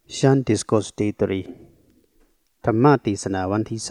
ชันดิสโกสเตตรีธรรมะเทศนาวันที่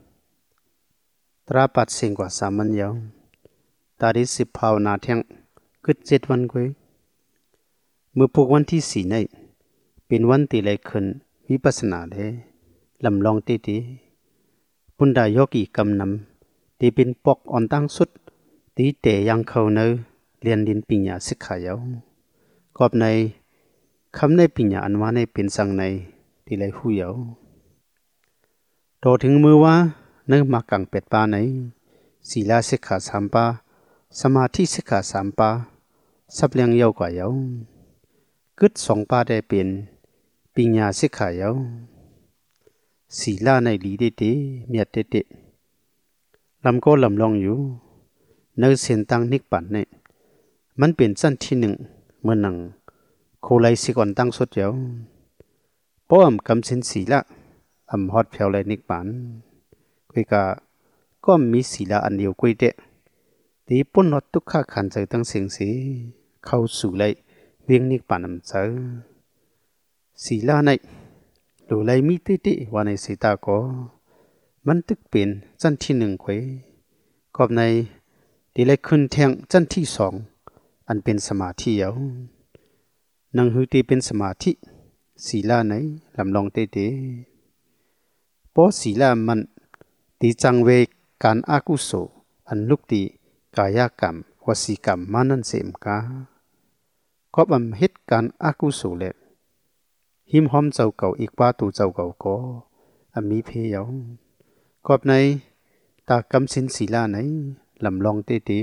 3ตราปัดเสียงกว่า3 วันยาวตาดิสิบภาวนาเที่ยงกึด7 วันกุยเมื่อพวกวันที่4นี้เป็นวันที่เลยขึ้นวิปัสสนาเลยลำลองตีตีปุณดายกีกำนำที่เป็นปอกอ่อนตั้งสุดที่เตยังเขาเนเรียนดินปัญญาสิกขายาวกอบในคำในปัญญาอันว่าในเป็นสังในที่เลยหูยาวโตถึงมือว่าเนื้อมากังเป็ดปาในศีลาสิกขา3 ปาสมาธิสิกขา3 ปาสับเลียงยาวกว่ายาวกึด2 ปาได้เป็นปัญญาสิกขายาวศีลาในลีเดเดเมียเดเดลำก็ลำลองอยู่เนื้อเส้นตั้งนิกปันเนี่ยมันเป็นสั้นที่1เมื่อนังโคไลสิก่อนตั้งสุดยาวป้อมกำสินศีละฮอดเพียวไลนิกปันกุยกาก็มีศีละอันเดียวกุยเดะตีปุ่นฮอดทุกข้าขันใจตั้งเสียงสีเข้าสู่ไลเวียงนิกปันเจอศีละในดูไลมีติติวันในสีตาก็มันตึกเป็นจันที่1กุยกอบในดีไลขึ้นแทงจันที่2อันเป็นสมาธิยาวนังหือตีเป็นสมาธิศีลาไหนลำลองเตเตเพราะศีลามันตีจังเวการอากุโสอันลุกตีกายกรรมวสีกรรมมานันเสมกาก็บำเฮ็ดการอากุโสเล็หิมหอมเจ้าเก่าอีกว่าตูเจ้าเก่าก็มีเพยาวกอบในตากำสินศีลาไหนลำลองเตเต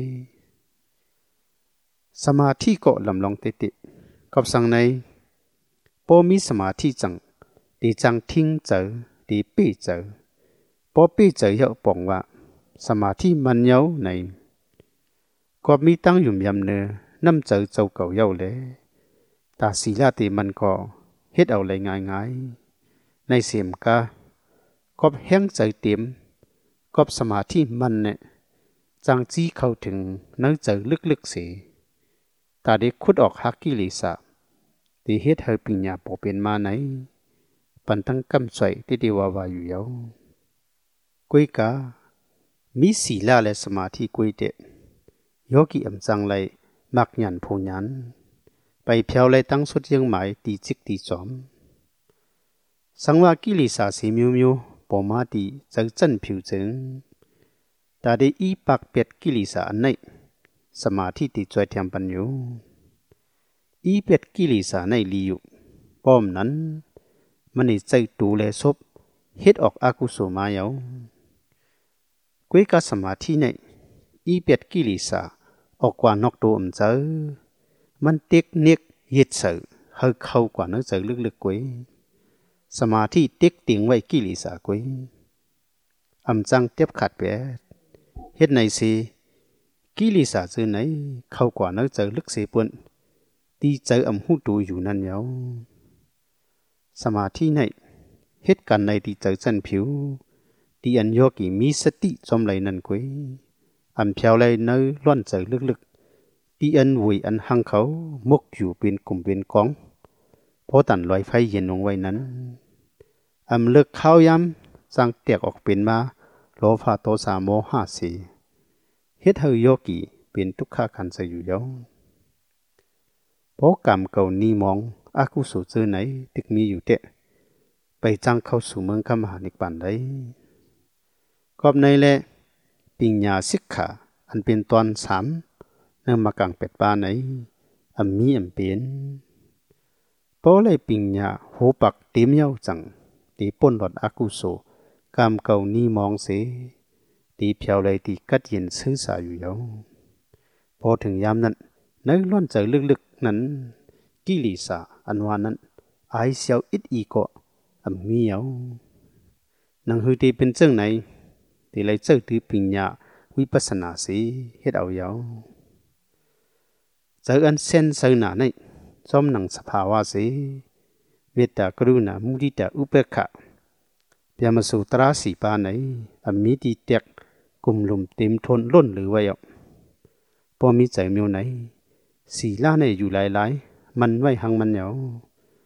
สมาธิก็ลำลองเตเตกับสังในพอมีสมาธิจังดีจังทิ้งเจอดีปีเจอพอปีเจอเยอะปองว่าสมาธิมันเยาในก็มีตั้งอยู่ยำเนอน้ำเจอเจ้าเก่าเยาเลยตาศีลาติมันก็เฮ็ดเอาเลยง่ายๆในเสียมกาก็แห้งใจเต็มก็สมาธิมันเนี่ยจังจี้เข้าถึงเนื้อเจอลึกๆเสียตาได้ขุดออกฮักกิเลสที่เฮ็ดให้ปัญญาบ่เป็นมาไหนปันทั้งกำใส่ที่ดีว่าอยู่ยาวกุยกามีศีลาและสมาธิกุยเดโยกิอำจังไลมักหยันผู้หยันไปเพียวไลตั้งสุดยังหมายตีจิกตีจอมสังว่ากิเลสสีมิวมิวปอมาตีจักจันผิวจึงตาได้อีปักเป็ดกิเลสอันไหนสมาธิติจอยเทียมปัญญูอีเป็ดกิเลสในลีอยู่ป้อมนั้นมันใจตูเลศพเฮ็ดออกอากุโสมาเยากุยกาสมาธิในอีเป็ดกิเลสออกกว่านอกตัวเจอมันเต็กเนกเฮ็ดเสือเฮาเข้ากว่าเนื้อเจอลึกๆกุยสมาธิเต็กติงไว้กิเลสกุยจังเทียบขัดแปดเฮ็ดในสิกิเลสจือไหนเข้ากว่าเนื้อเจอลึกเสียปุ่นตีเจอหูตูอยู่นั่นเยาสมาธิในเหตุการณ์ในที่เจอจันผิวที่อันโยกีมีสติจอมไหลนั่นกุยเพียวไหลเนื้อล้วนเจอลึกๆที่อันวุยอันหังเขามกอยู่เป็นกลุ่มเป็นกองเพราะตันลอยไฟเย็นลงไว้นั้นเลิกข้าวยำสร้างเตียกออกเป็นมาโลภะโทสะโมหะสีเฮ็ดให้โยกีเป็นทุกขขันธ์จะอยู่เยาเพราะกรรมเก่านี้มองอากุศลเจอไหนตึกมีอยู่เตะไปจังเข้าสู่เมืองคมหานิปันได้กอบในแลปัญญาสิกขาอันเป็นตอน3เนื่อมากังเป็ดปาไหนมีเป็นเพราะเลยปัญญาโหปักเต็มเย้าจังตีป้นหลอดอากุศลกรรมเก่านี้มองเสตีเพียวเลยตีกัดเย็นซื่อสาอยู่เยาพอถึงยามนั้นในล้วนใจลึกๆนั้นกิเลสอันว่านั้นไอเสียวอิดอีก็มีเยานังหือตีเป็นเจ้าไหนตีเลยเจ้าถือปัญญาวิปัสสนาสีเฮ็ดเอาเยาเจออันเส้นเสนาในจอมหนังสภาวะสีเมตตากรุณามุทิตาอุเบกขาเปียมาสู่ตราสีปาไหนมีตีเตียกกุมลุมเต็มทนล้นหรือไว้พอมีใจเมียวไหนศีลาในอยู่หลายๆมันไว้หังมันเหยา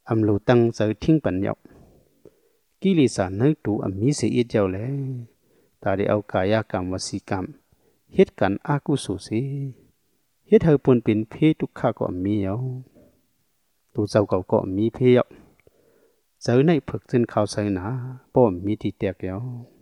ลูตั้งเจอทิ้งปัญญากิเลสนึกตัวมีเสียเจ้าเลยตาได้เอากายกรรมวสีกรรมเหตุการณ์อากุศลสิเหตุให้ปนเป็นเพศทุกข้าก็มีเอาตัวเจ้าเก่าก็มีเพศเจอในฝึกจนเขาใส่หนาป้อมมีที่แตกเอา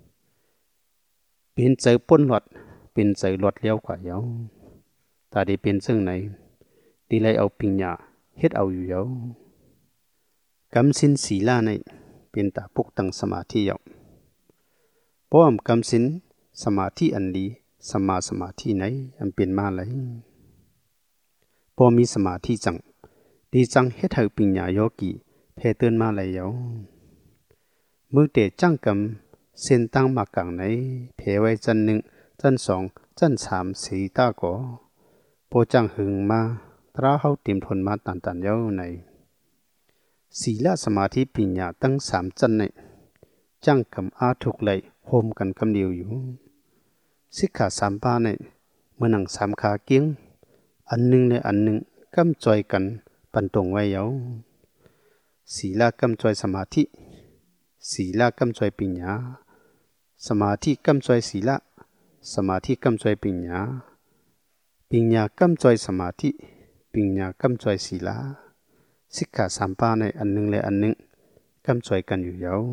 เป็นเจอปนหลอดเป็นเจอหลอดเลี้ยวกว่าเอาตาได้เป็นซึ่งไหนดีเลยเอาปิญญาเฮ็ดเอาอยู่เอากำสินศีลาในเป็นตาปุกตังสมาธิเอาป้อมกำสินสมาธิอันดีสมาธิไหนอันเป็นมาเลยพอมีสมาธิจังดีจังเฮ็ดให้ปิญญาโยกีเพเตือนมาเลยเอามือเตะจังกำเส้นตั้งมากลางไหนเพไว้จันหนึ่งจันสองจันสามสี่ตาก่อโปจังหึงมาตราเขาเตรียมทนมาตันเย้าในศีลสมาธิปิญญาตั้งสามจันในจังกำอาทุกเลยโฮมกันกำเดียวอยู่สิกขาสามปาในเมื่อหนังสามขาเกี้ยงอันหนึ่งในอันหนึ่งกำจอยกันปันตรงไว้เย้าศีลกำจอยสมาธิศีลกำจอยปิญญาสมาธิกำจอยศีลสมาธิกำจอยปิญญาปิญญากำจอยสมาธิปิญญากำจอยศีลาสิกขาสามปาในอันหนึ่งและอันหนึ่งกำจอยกันอยู่เย้า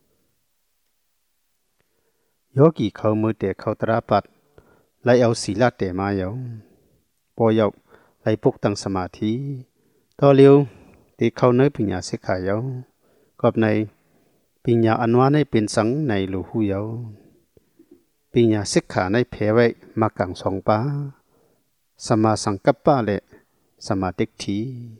โยกีเขามือเตะเขาตราปัดไล่เอาศีลาเตะมาเย้าปอยกไล่ปุกตั้งสมาธิต่อเร็วตีเขาเนื้อปิญญาสิกขาเย้ากอบในปิญญาอันว่าในเป็นสังในหลูหูเย้าปิญญาสิกขาในเพไว้มากังสองปาสมาสังกัปปะและสมาติที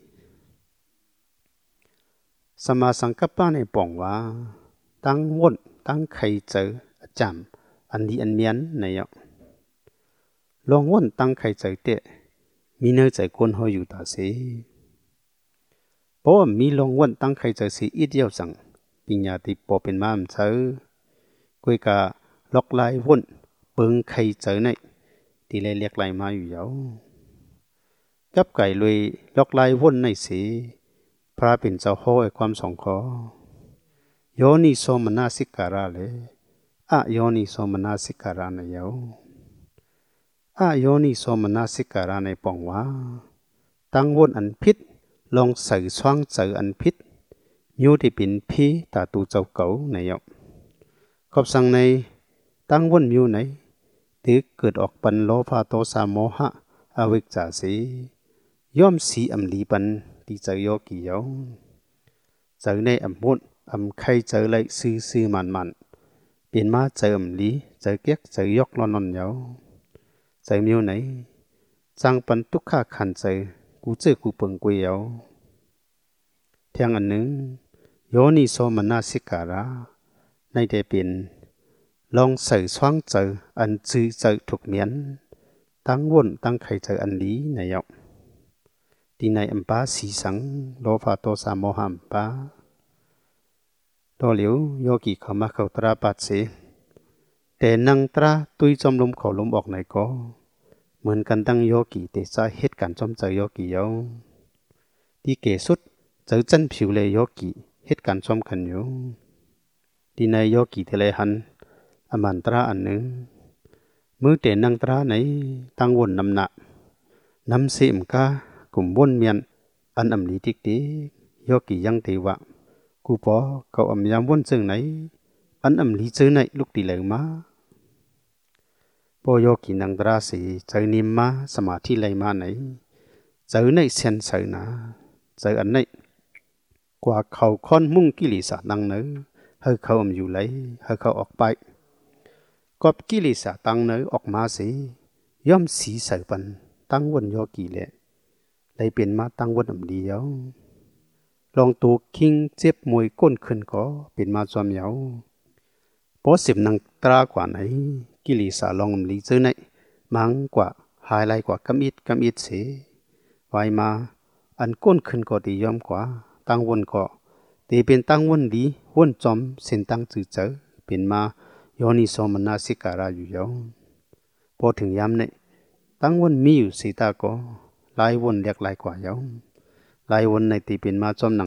สมาสังกัปปะในปองว่าตั้งวนตั้งใครเจออาจารย์อันดีอันเมียนในยกลองวนตั้งใครเจอเตะมีเนื้อใจคนหอยอยู่ตาเสีเพราะมีลองวนตั้งใครเจอสีอีเดียวสั่งปิญญาติปอเป็นม้ามเจอกุยกาล็อกลายวนเปิงใครเจอในที่เลยเรียกลายมาอยู่เยากับไก่ลุยล็อกลายวนในสีพระเป็นเจ้าห้อยความสองขอโยนิโสมนาสิการะเลยอะโยนิโสมนาสิการะในเยาอะโยนิโสมนาสิการะในปองว่าตั้งวนอันพิษลองใส่ช่างเจออันพิษยูที่เป็นพี่ตาตูเจ้าเก่าในเยาขอบสั่งในตั้งวนมิวไหนที่เกิดออกปันโลภะโทสะโมหะอวิชชาสีย่อมสีอำลีปันที่เจอโยกีเยาเจอในอำมุดอำใครเจอเลยซื่อมันเป็นมาเจออำลีเจอเก๊กเจอยกลอนนเยาเจอมิวไหนจังปันทุกข้าขันเจอกูเจอกูเปิงกุยเยาเทียงอันหนึ่งโยนิโสมนาสิการะในเดเป็นลองใส่ช่างเจออันจื้อเจอถูกเมียนตั้งวนตั้งใครเจออันนี้ในยกที่ในอัมปาสีสังโลภะโทสะโมหะอัมปาตัวเหลียวโยกีเขามาเข้าตราปัดเสแต่นังตราตุยจอมลมเขาลมออกไหนก็เหมือนกันตั้งโยกีแต่จะเหตุการณ์จอมเจอโยกีเยาที่เกสุดเจอจันผิวเลยโยกีเหตุการณ์จอมกันอยู่ที่ในโยกีเทเลหันอมันตราอันหนึ่งมือเตนังตราไหนตั้งวนนำหนักนำเสียมกากลุ่มวนเมียนอันอำลีติกติโยกียังตีว่ากูปอเขาอำยามวนซึ่งไหนอันอำลีเจอไหนลูกตีเหลวมาพอโยกีนังตราสีเจอนิมมาสมาธิไหลมาไหนเจอในเซนเจอนะเจออันไหนกว่าเขาค้อนมุ่งกิเลสนังเนื้อให้เขาอำอยู่ไหลให้เขาออกไปกอบกิเลสตั้งเนื้อออกมาสิย่อมสีใส่ปันตั้งวนโยกีเลยเลยเป็นมาตั้งวนอำเดียวลองตูคิงเจ็บมวยก้นขึ้นก็เป็นมาจอมเยาเพราะสิบนังตรากว่าไหนกิเลสลองอำลีเจอไหนมังกว่าหายไรกว่ากำอิดเสียไว้มาอันก้นขึ้นก็ดีย่อมกว่าตั้งวนก็ตีเป็นตั้งวนดีวนจอมเส้นตั้งจืดเจอเป็นมาโยนิโสมนสิการะอยู่เยาพอถึงยามเนี่ยตั้งวนมีอยู่สีตาก็ลายวนเรียกลายกว่าเยาลายวนในตีเป็นมาจอมหนัง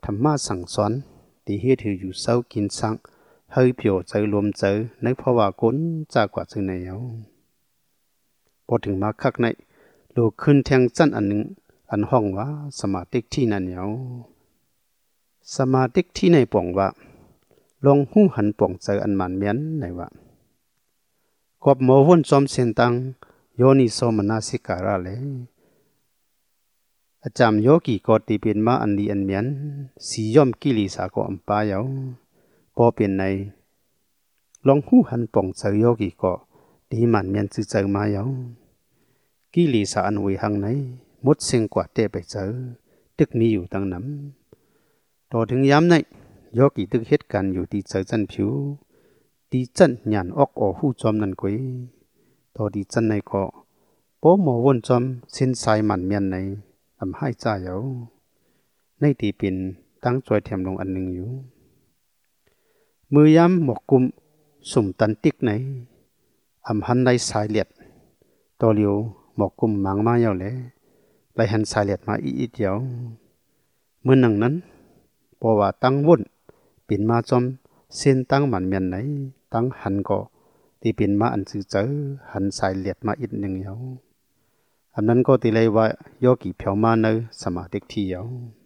ธรรมะสั่งสอนที่เฮ็ดให้อยู่เศร้ากินสังเฮ้ยเปียวใจรวมใจในภาวะก้นจากกว่าจึงในเอาพอถึงมาคักในลูกขึ้นแทงจันอันหนึ่งอันห้องว่าสมาธิที่นั่นเหนียวสมาธิที่ในป่องว่าลองหู้หันป่องใจอันมันเมียนในว่ากอบหมอวนจอมเส้นตังโยนิโสมนาสิการะเลยอาจารย์โยกีก็ตีเป็นมาอันดีอันเมียนสีย่อมกิลิสาก็อัมปายาวพอเป็นในลองหู้หันป่องใจโยกีก็ดีมันเมียนจื้อใจมายาวกิลิสาอันวิหังในมดเสียงกว่าเตะไปเจอตึกมีอยู่ตั้งน้ำต่อถึงย้ำในโยกีตึกเหตุการณ์อยู่ที่เจอจันผิวดีจันหยานออกหูจอมนั่นกุยต่อดีจันในก็โป้หมอวนจอมสินสายมันเมียนในอำให้จ่าเยาในตีเป็นตั้งจอยเทียมลงอันหนึ่งอยู่มือย้ำหมกกุมสุ่มตันติกไหนอำหันในสายเลียดต่อเลียวหมกกุมมังมาเยาเลยไหลหันสายเลียดมาอีเดียวเมื่อหนังนั้นเพราะว่าตั้งวุ่นปิ่นมาจอมเส้นตั้งมันเมียนไหนตั้งหันก็ตีปิ่นมาอันซื่อเจอหันสายเลียดมาอีกหนึ่งเยาอันนั้นก็ตีเลยว่าโยกีเพียวมาในสมาธิที่เยา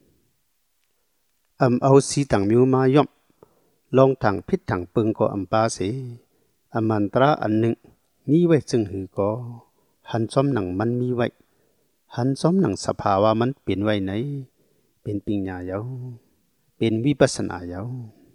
เอาสีต่างมิวมาย่อมลองทางพิษทางปึงก็ปาเสมันตราอันหนึ่งมีไว้จึงหือก็หันซ้อมหนังมันมีไว้หันซ้อมหนังสภาวะมันเปลี่ยนไว้ไหนเป็นปิญญาเยาเป็นวิปัสสนาเยา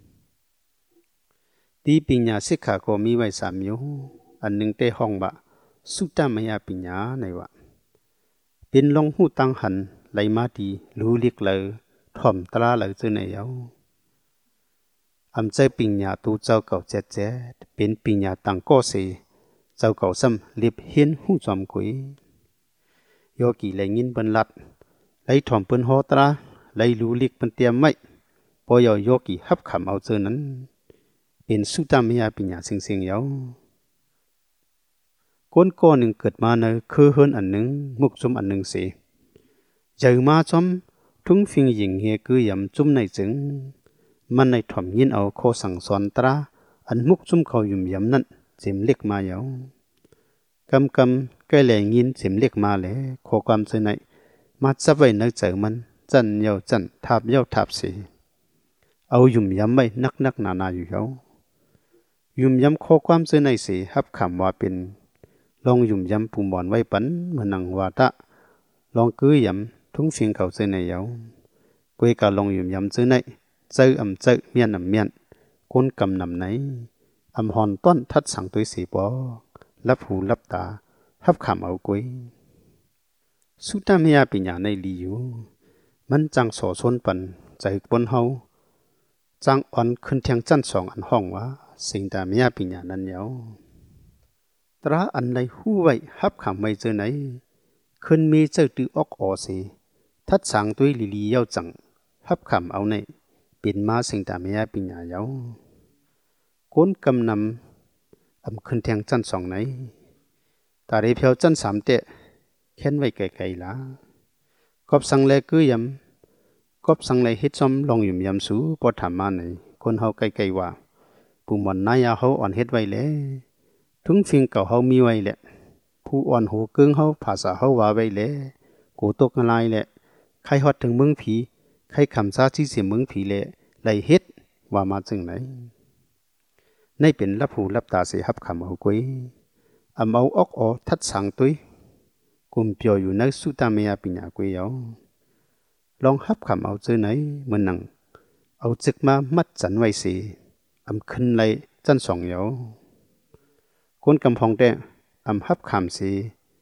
ตีปิญญาสิกขาก็มีไว้สามอยู่อันหนึ่งเตห้องบะสุตตมยาปิญญาในวะเป็นลงหูตั้งหันไหลมาดีรู้เรียกเลยถ่อมตราเลยเจอในเยาใจปิญญาตูเจ้าเก่าเจ๊เป็นปิญญาต่างก็เสเจ้าเก่าซ้ำเรียบเห็นหูจอมกุยโยกีไหลยินบันลัดไหลถ่อมเปิ้นโหตราไหลรู้เรียกเป็นเตรียมไว้พอโยกีฮับขำเอาเจอนั้นเป็นสุตตมยาปิญญาสิงเยาก้นก้อนหนึ่งเกิดมาในคือเฮินอันหนึ่งมุกจุมอันหนึ่งเสียเจอมาจอมทุ่งฟิงหญิงเฮคือยำจุ่มในจึงมันในถ่อมยินเอาโคสั่งสอนตราอันมุกจุ่มเขายุ่มยำนั้นเจ็มเล็กมาเยากำใกล้แหลงยินเจ็มเล็กมาเลยโคความเจอในมาจับไว้ในเจอมันจันเยาจันทับเยาทับสีเอายุ่มยำไว้นักนาอยู่เยายุ่มยำโคความเจอในสีฮับคำว่าเป็นลองยุ่มยำปูหมอนไว้ปันเหมือนนังวาตะลองกือยำทุ่งฟิงเขาเจอในเยากุยกาลองยุ่มยำเจอในเจอเจอเมียนเมียนก้นกำนำไหนหอนต้นทัดสั่งตัวสีปอรับหูรับตาฮับขำเอากุยสุตตมยาปิญญาในลีอยู่มันจังโสชนปันใจปนเฮาจังอ่อนขึ้นเทียงจันสองอันห้องว่าสิ่งตามยาปิญญานั้นเยาตราอันในหู้ไว้ฮับขำไม่เจอไหนขึ้นมีเจ้าตือออกอสีทัดสั่งตัวลีเย้าจังฮับขำเอาในเป็นมาสิ่งตามยาปิญญาเยาก้นกำนำขึ้นเทียงจันสองไหนตาเรียเพียวจันสามเตะเข็นไว้ไกลๆละกอบสังเลกือยำกอบสังเลเฮ็ดซ้อมลองยุ่มยำสูปอถามมาในคนเฮาไกลๆว่าผู้หมอนนายาเฮาอ่อนเฮ็ดไว้แล้วถึงฟิงเก่าเฮามีไว้แหละผู้อ่อนหูเกิงเฮาภาษาเฮาว่าไว้แล้วกูตกอะไรแหละใครฮอดถึงเมืองผีใครคำซาที่เสียเมืองผีแหละไหลเฮ็ดว่ามาจึงไหนในเป็นรับหูรับตาเสียฮับคำเอากุยเอาออกทัดสังตุยกุมเปียวอยู่ในสุตตมยาปิญญากุยเยาลองฮับคำเอาเจอไหนเหมือนนังเอาจึกมามัดจันไว้สีขึ้นไหลจันสองเยาคนกำพองแดฮับคำสี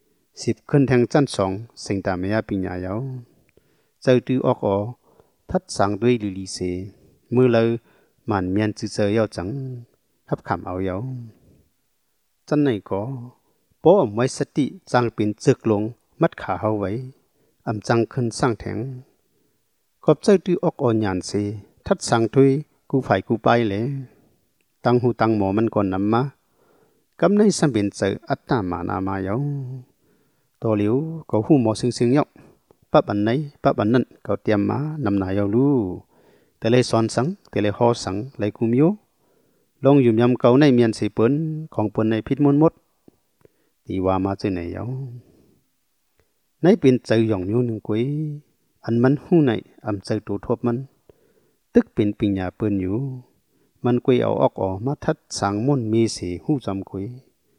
10ขึ้นแทงจันสองสิ่งตามยาปิญญาเยาเจอตือออกทัดสังด้วยลีสีมือเลยมันเมียนจืเจอเยาจังฮับขำเอาเยาจันไหนก็โป้ไว้สติจังเป็นจึกลงมัดขาเฮาไว้จังขึ้นสร้างแถงกอบเจ้าตือออกหยานสีทัดสังทุยกูฝ่ายกูไปเลยตั้งหูตั้งหมอมันก่อนนำมากำในสัมเป็นเจออัตตามานามาเยาตัวเหลียวก็หูหมอสิงเยาปั๊บอันไหนปั๊บอันนั้นเขาเตรียมมานำหนาเยาลูแต่เลยสอนสังแต่เลยหอสังเลยคุมโยลงอยู่ยำเก่าในเมียนสีเปิ้นของเปิ้นในพิษมดมดตีว่ามาเจอไหนเย้าในเป็นใจหย่องอยู่หนึ่งกุยอันมันหู้ในอำใจตูทบมันตึกเป็นปิญญาเปิ้นอยู่มันกุยเอาออกออกมาทัดสางมุ่นมีสีหู้จำกุย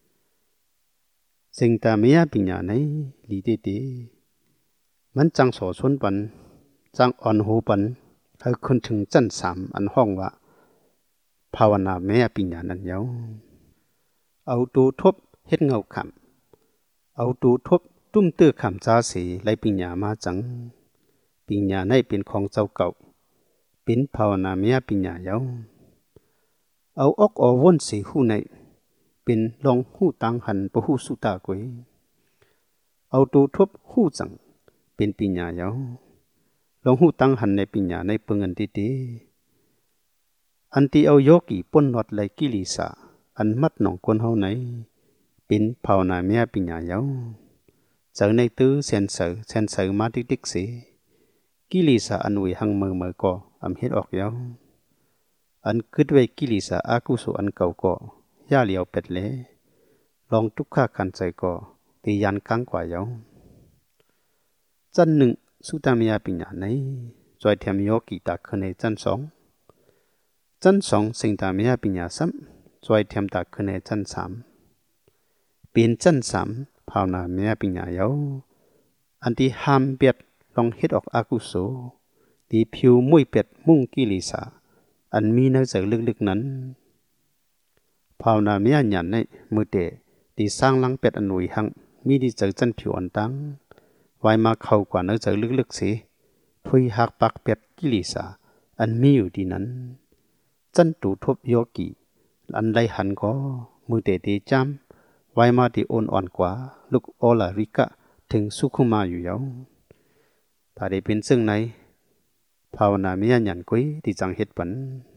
สิ่งตาเมียปิญญาในลีเตเตมันจังโสชนปันจังอ่อนหูปันให้คนถึงจันสามอันห้องว่าภาวนาเมียปิญญานั้นเย้าเอาตูทบเฮ็ดเงาขำเอาตูทบตุ้มตื้อขำจ้าสีไลปิญญามาจังปิญญาในเป็นของเจ้าเก่าเป็นภาวนาเมียปิญญาเย้าเอาออกอวนสีหูในเป็นลองหูตังหันปะหูสุตากวยเอาตูทบหูจังเป็นปิญญาเย้าลองหูตังหันในปิญญาในเปิงอันดีๆอันที่เอาโยกีป้นหลอดไหลกิลิสาอันมัดหนองคนเฮาไหนเป็นภาวนาเมียปิญญาเย้าเจอในตื้อเซนเซอมาดิกสีกิลิสาอันวิหังเมื่อก็อำเฮ็ดออกเย้าอันคิดไว้กิลิสาอากุโสอันเก่าก็ย่าเหลียวเป็ดเลลองทุกข้าขันใจก็ตียันกังกว่าเย้าจันหนึ่งสุตามียปิญญาในจอยเทียมโยกีตาคืนในจันสองสิงตามียปิญญาซ้ำจอยเทียมตาคืนในจันสามเป็นจันสามภาวนาเมียปิญญาเย้าอันที่ห้ามเบียดลองเฮ็ดออกอากุโสตีผิวมุ้ยเป็ดมุ่งกิลิสาอันมีในใจลึกๆนั้นภาวนาเมียหยันในมือเตะตีสร้างลังเป็ดอันหนุ่ยหังมีดีใจจันผิวอันตังไว้มาเข้ากว่าในใจลึกๆสิทุยหักปักเป็ดกิลิสาอันมีอยู่ดีนั้นจันตูทบโยกีอันไลหันก็มือเตะตีจำไว้มาที่อ่อนกว่าลูกโอลาริกะถึงสุขุมาอยู่เย้าถ้าได้เป็นซึ่งไหนภาวนาเมียหยันกุยที่จังเฮ็ดปัน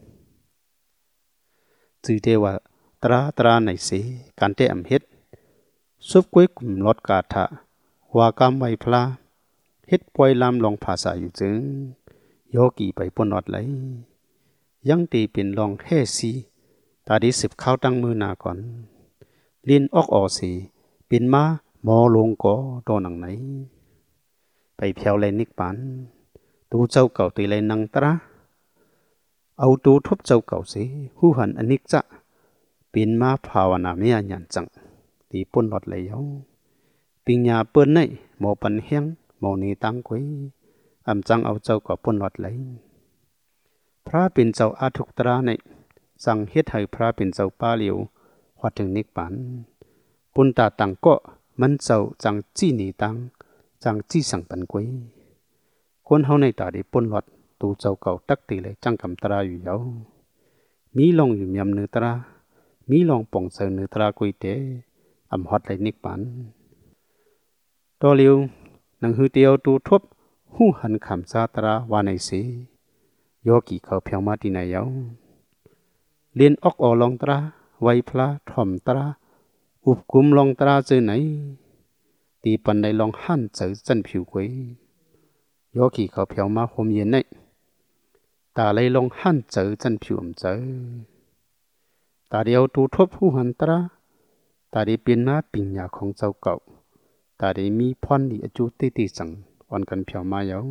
จือเทว่าตราในสีการเตะอำเฮ็ดซุบกุยกลุ่มลดกาถะว่ากำไว้พลาเฮ็ดปล่อยลำลองภาษาอยู่จึงโยกีไปปนอดไหลยังตีเป็นลองแห่ซีตาดีสิบเข้าตั้งมือนาก่อนลินออกสีเป็นมาหมอลงก่อโดนหนังไหนไปเพียวเลยนิกปันตูเจ้าเก่าตีเลยนังตระเอาตูทบเจ้าเก่าสิหูหันอนิกจะเป็นมาภาวนาเมียหยันจังตีปนหลอดเลยเย้าปิญญาเปิ้นในหมอปันเฮียงหมอนีตังกุยอำจังเอาเจ้ากับปนหลอดเลยพระเป็นเจ้าอาทุกตราในสั่งเฮ็ดให้พระเป็นเจ้าป้าเหลียวหัดถึงนิกปันปุนตาตังก็มันเจ้าจังจี้หนีตังจังจี้สั่งปันกุยคนเฮาในตาได้ปนหลอดตูเจ้าเก่าตักตีเลยจังกำตราอยู่เย้ามีลองอยู่ยำเนื้อตรามีลองป่องเสเนื้อตรากุยเตอำฮอดเลยนิกปันตอเลียวนังฮือเตียวตูทบหูหันขำซาตราวาในสีโยกีเขาเพียงมาที่ไหนเย้าเลียนออกลองตราไวพลาถ่อมตราอุบกุมลองตราเจอไหนตีปันในลองหั่นเจอจันผิวกุยโยกีเขาเพียวมาหมเย็นในตาเลยลองหั่นเจอจันผิวเจอตาเดียวตูทบหูหันตราตาได้เป็นมาปิญญาของเจ้าเก่าตาได้มีพรดีอจุติติสังอ่อนกันเพียวมาเย้า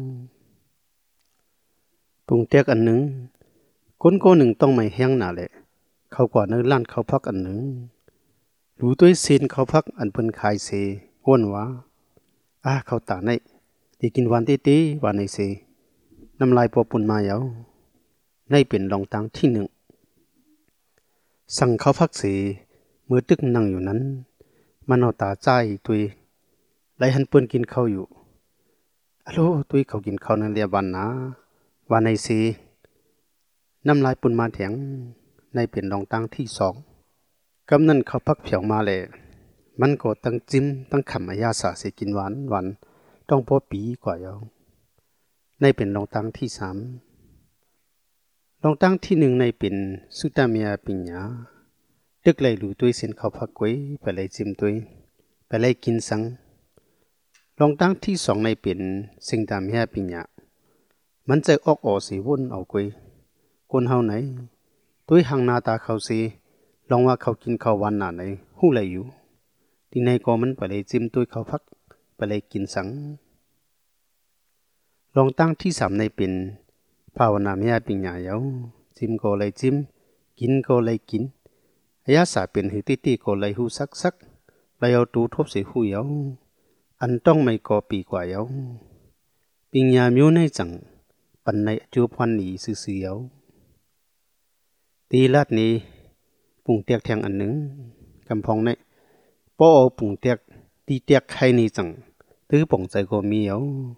ปุงเตียกอันหนึ่งคนหนึ่งต้องไม่แห้งหนาแหละเขากว่าเนื้อล้านเขาพักอันหนึ่งรู้ด้วยเซนเขาพักอันเพิ่นขายเสอ้วนว่าเขาตาในที่กินวันตีวันในเสน้ำลายปอปุ่นมาเย้าในเป็นรองตังที่หนึ่งสั่งเขาพักเสมือตึกนั่งอยู่นั้นมันเอาตาใจตุยไล่หันเปิ้นกินข้าวอยู่อะโลตุยเขากินข้าวนั่นเรียบันนะวันในเสน้ำลายปุ่นมาแถงในเป็นรองตังที่สองกำนั้นเขาพักเผียวมาเลยมันก็ตั้งจิ้มตั้งขำอายาสาเสกินหวานต้องพอปีกว่าเยาในเป็นรองตังที่สามรองตังที่หนึ่งในเป็นสุตามียปิญญาดึกเลยรู้ตัวเส้นเขาพักไว้ไปเลยจิ้มตัวไปเลยกินสังรองตังที่สองในเป็นสิงตามียปิญญามันจะออกสีวุ่นเอาไว้คนเฮาไหนตุ้ยหังนาตาเขาสิลองว่าเขากินข้าววันหนาไหนหู้เลยอยู่ที่ในก็มันไปเลยจิ้มตุ้ยเขาพักไปเลยกินสังลองตั้งที่3ในเป็นภาวนาไม่ยาปิญญาเยาจิ้มก็เลยจิ้มกินก็เลยกินอายาสาเป็นหือติก็เลยหูสักเลยเอาตูทบเสียหูเยาอันต้องไม่ก่อปีกว่าเยาปิญญาမျိုးในจังปันในจูบพันหนีซื่อเยาตีลาดนี้ปุ่งเตียกแทงอันหนึ่งกำพองในป้อเอาปุ่งเตียกตีเตียกใครนี่จังตื้อป่องใจก็มีเยา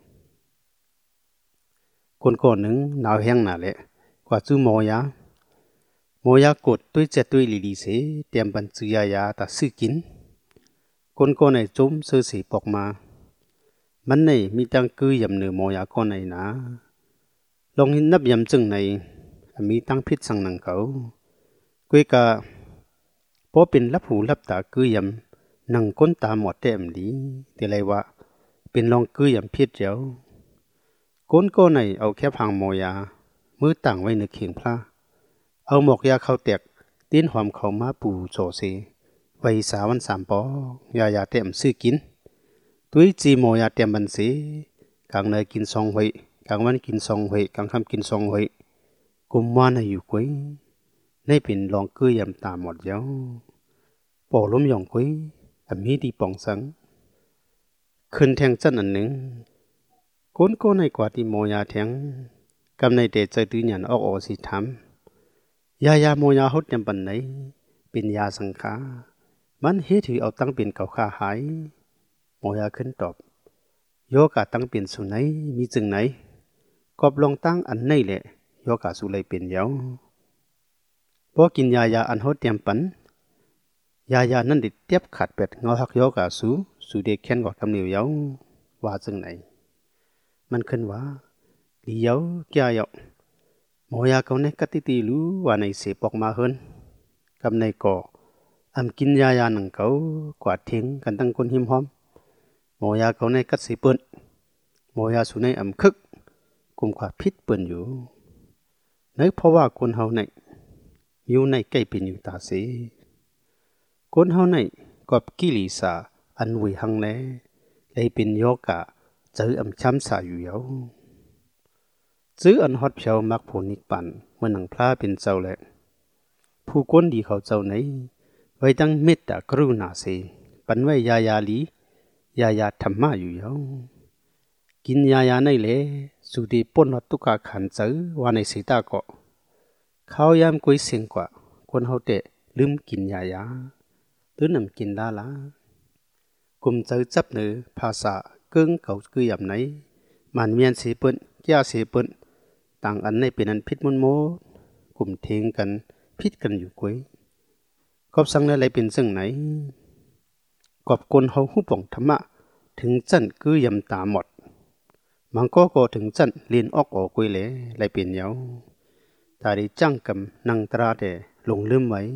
คนก่อนหนึ่งหนาวแห้งหนาแหละกว่าจู้หมอยากดด้วยเจ็ดด้วยลีเสเตรียมบรรจุยาตาซื้อกินคนก่อนในจมเสือสีปอกมามันในมีตังคือยำเนื้อหมอยาก่อนในนะลองหินนับยำจึงในมีตั้งพิษสังนังเขากุยกะพอเป็นรับหูรับตาคือยำนังก้นตาหมดเต็มดีแต่ไรวะเป็นลองคือยำพิษเจ้าก้นก็ในเอาแค่พังหมอยามือต่างไว้ในเขียงพระเอาหมอกยาเข้าแตกตีนหอมเขามาปูโจเสไว้3 วัน 3 ปอยาเต็มซื้อกินตุ้ยจีหมอยาเต็มบันเสกลางเนยกิน2 หวยกลางวันกิน2 หวยกลางค่ำกิน2 หวยกุมวานอยู่กุยในเป็นลองคือยำตาหมดเย้าปอล้มยองกุยมีดีป่องสังขึ้นแทงจันอันหนึ่งก้นก็ในกว่าที่โมยาแทงกำในเดชใจตื้อหยันออกสิทำยาโมยาหดยำปันไหนเป็นยาสังขามันเฮ็ดถือเอาตั้งเป็นเก่าข้าหายโมยาขึ้นตอบโยกาตั้งเป็นสุไหนมีจึงไหนกอบลองตั้งอันไหนแหละโยกาสุเลยเป็นเยาพอกินยาอันหดยำปันยานั่นดิเตียบขาดเป็ดเงาหักโยกาสูเด็กแค้นกอดกำเหนียวเยาว่าจึงไหนมันขึ้นว่าลีเยาแก่เยาหมอยาเขาในกัติตีรู้ว่าในเสปอกมาเฮินกำในก่อกินยาหนังเขากวาดทิ้งกันตั้งคนหิมหอมหมอยาเขาในกัดสีเปิ้นหมอยาสูในคึกกุมขวาพิษเปิ้นอยู่ในเพราะว่าคนเฮาในอยู่ในใกล้เป็นอยู่ตาเสคนเฮาในกอบกิลิสาอันวิหังแลเลยเป็นโยกะเจอช้ำสาอยู่เยาซื้ออันฮอดเพียวมักผลนิกปันเมื่อหนังพลาเป็นเจ้าแหละผู้คนดีเขาเจ้าไหนไว้ตั้งเมตตากรุณาเสปันไว้ยาลียาธรรมะอยู่เยากินยาในเลยสุดีปนฮอดตุกาขันเจอว่าในสีตาเกาะเขายามกุยเสียงกว่าคนเฮาเตะลืมกินยาตื้อนำกินลากุมเจอจับเนือภาษาเกิ้งเขาคือยำไหนมันเมียนเสเปิ้นแก่เสเปิ้นต่างอันในเป็นอันพิษมุนโมกลุ่มเทงกันพิษกันอยู่กุยกอบสังในอะไรเป็นซึ่งไหนกอบกลเฮาหู้ป่องธรรมะถึงจั่นคือยำตาหมดมังก็ถึงจั่นเลียนออกกุยเลยไรเป็นเยาตาได้จ้างกำนังตราแต่ลงลืมไว้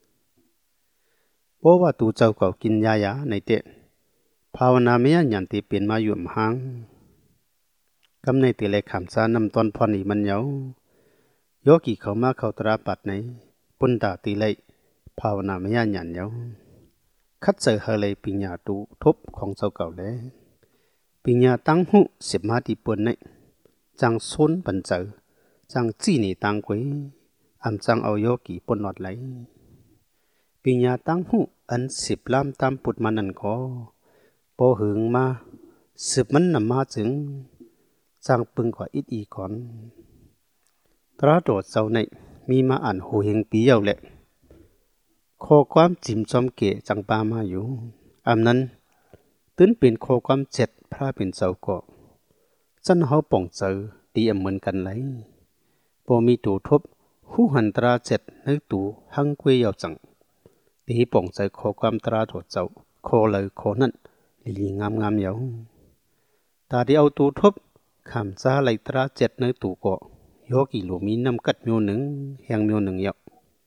เพราะว่าตูเจ้าเก่ากินยาในเตะภาวนาไม่ยันตีเปลี่ยนมาอยู่หางกำในตีเลยขำซานำตอนพอนีมันเยาโยกีเขามาเขาตราปัดในปุ่นตาตีเลยภาวนาไม่ยันเยาคัดเจอเฮเลยปิญญาตูทบของเจ้าเก่าเลยปิญญาตั้งหุ10 มาตีปุ่นในจังซ้นปันเจอจังจี้นี่ตังกุยจังเอาโยกีปุ่นนอดไหลปิญญาตั้งหุอัน10 ล้ำตามปุดมันนั่นก็พอหึงมาสืบมันนำมาจึงสร้างปึงกว่าอีก่อนตราโดดเจ้าในมีมาอ่านหูเฮงปีเยาแหละข้อความจิมจอมเกะจังปามาอยู่นั้นตื้นเป็นข้อความ7 พระเป็นเจ้าก็จันเฮาป่องเจอตีเหมือนกันไหลพอมีตูทบหูหันตรา7นึกตูหังกวยเยาจังตีป่องใจข้อความตราโดดเจ้าข้อเลยข้อนั้นลีงามเยาตาที่เอาตูทบขำซาไหลตรา7ในตูก็โยกีหลูมีน้ำกัดมีหนึ่งแหงมีหนึ่งเยา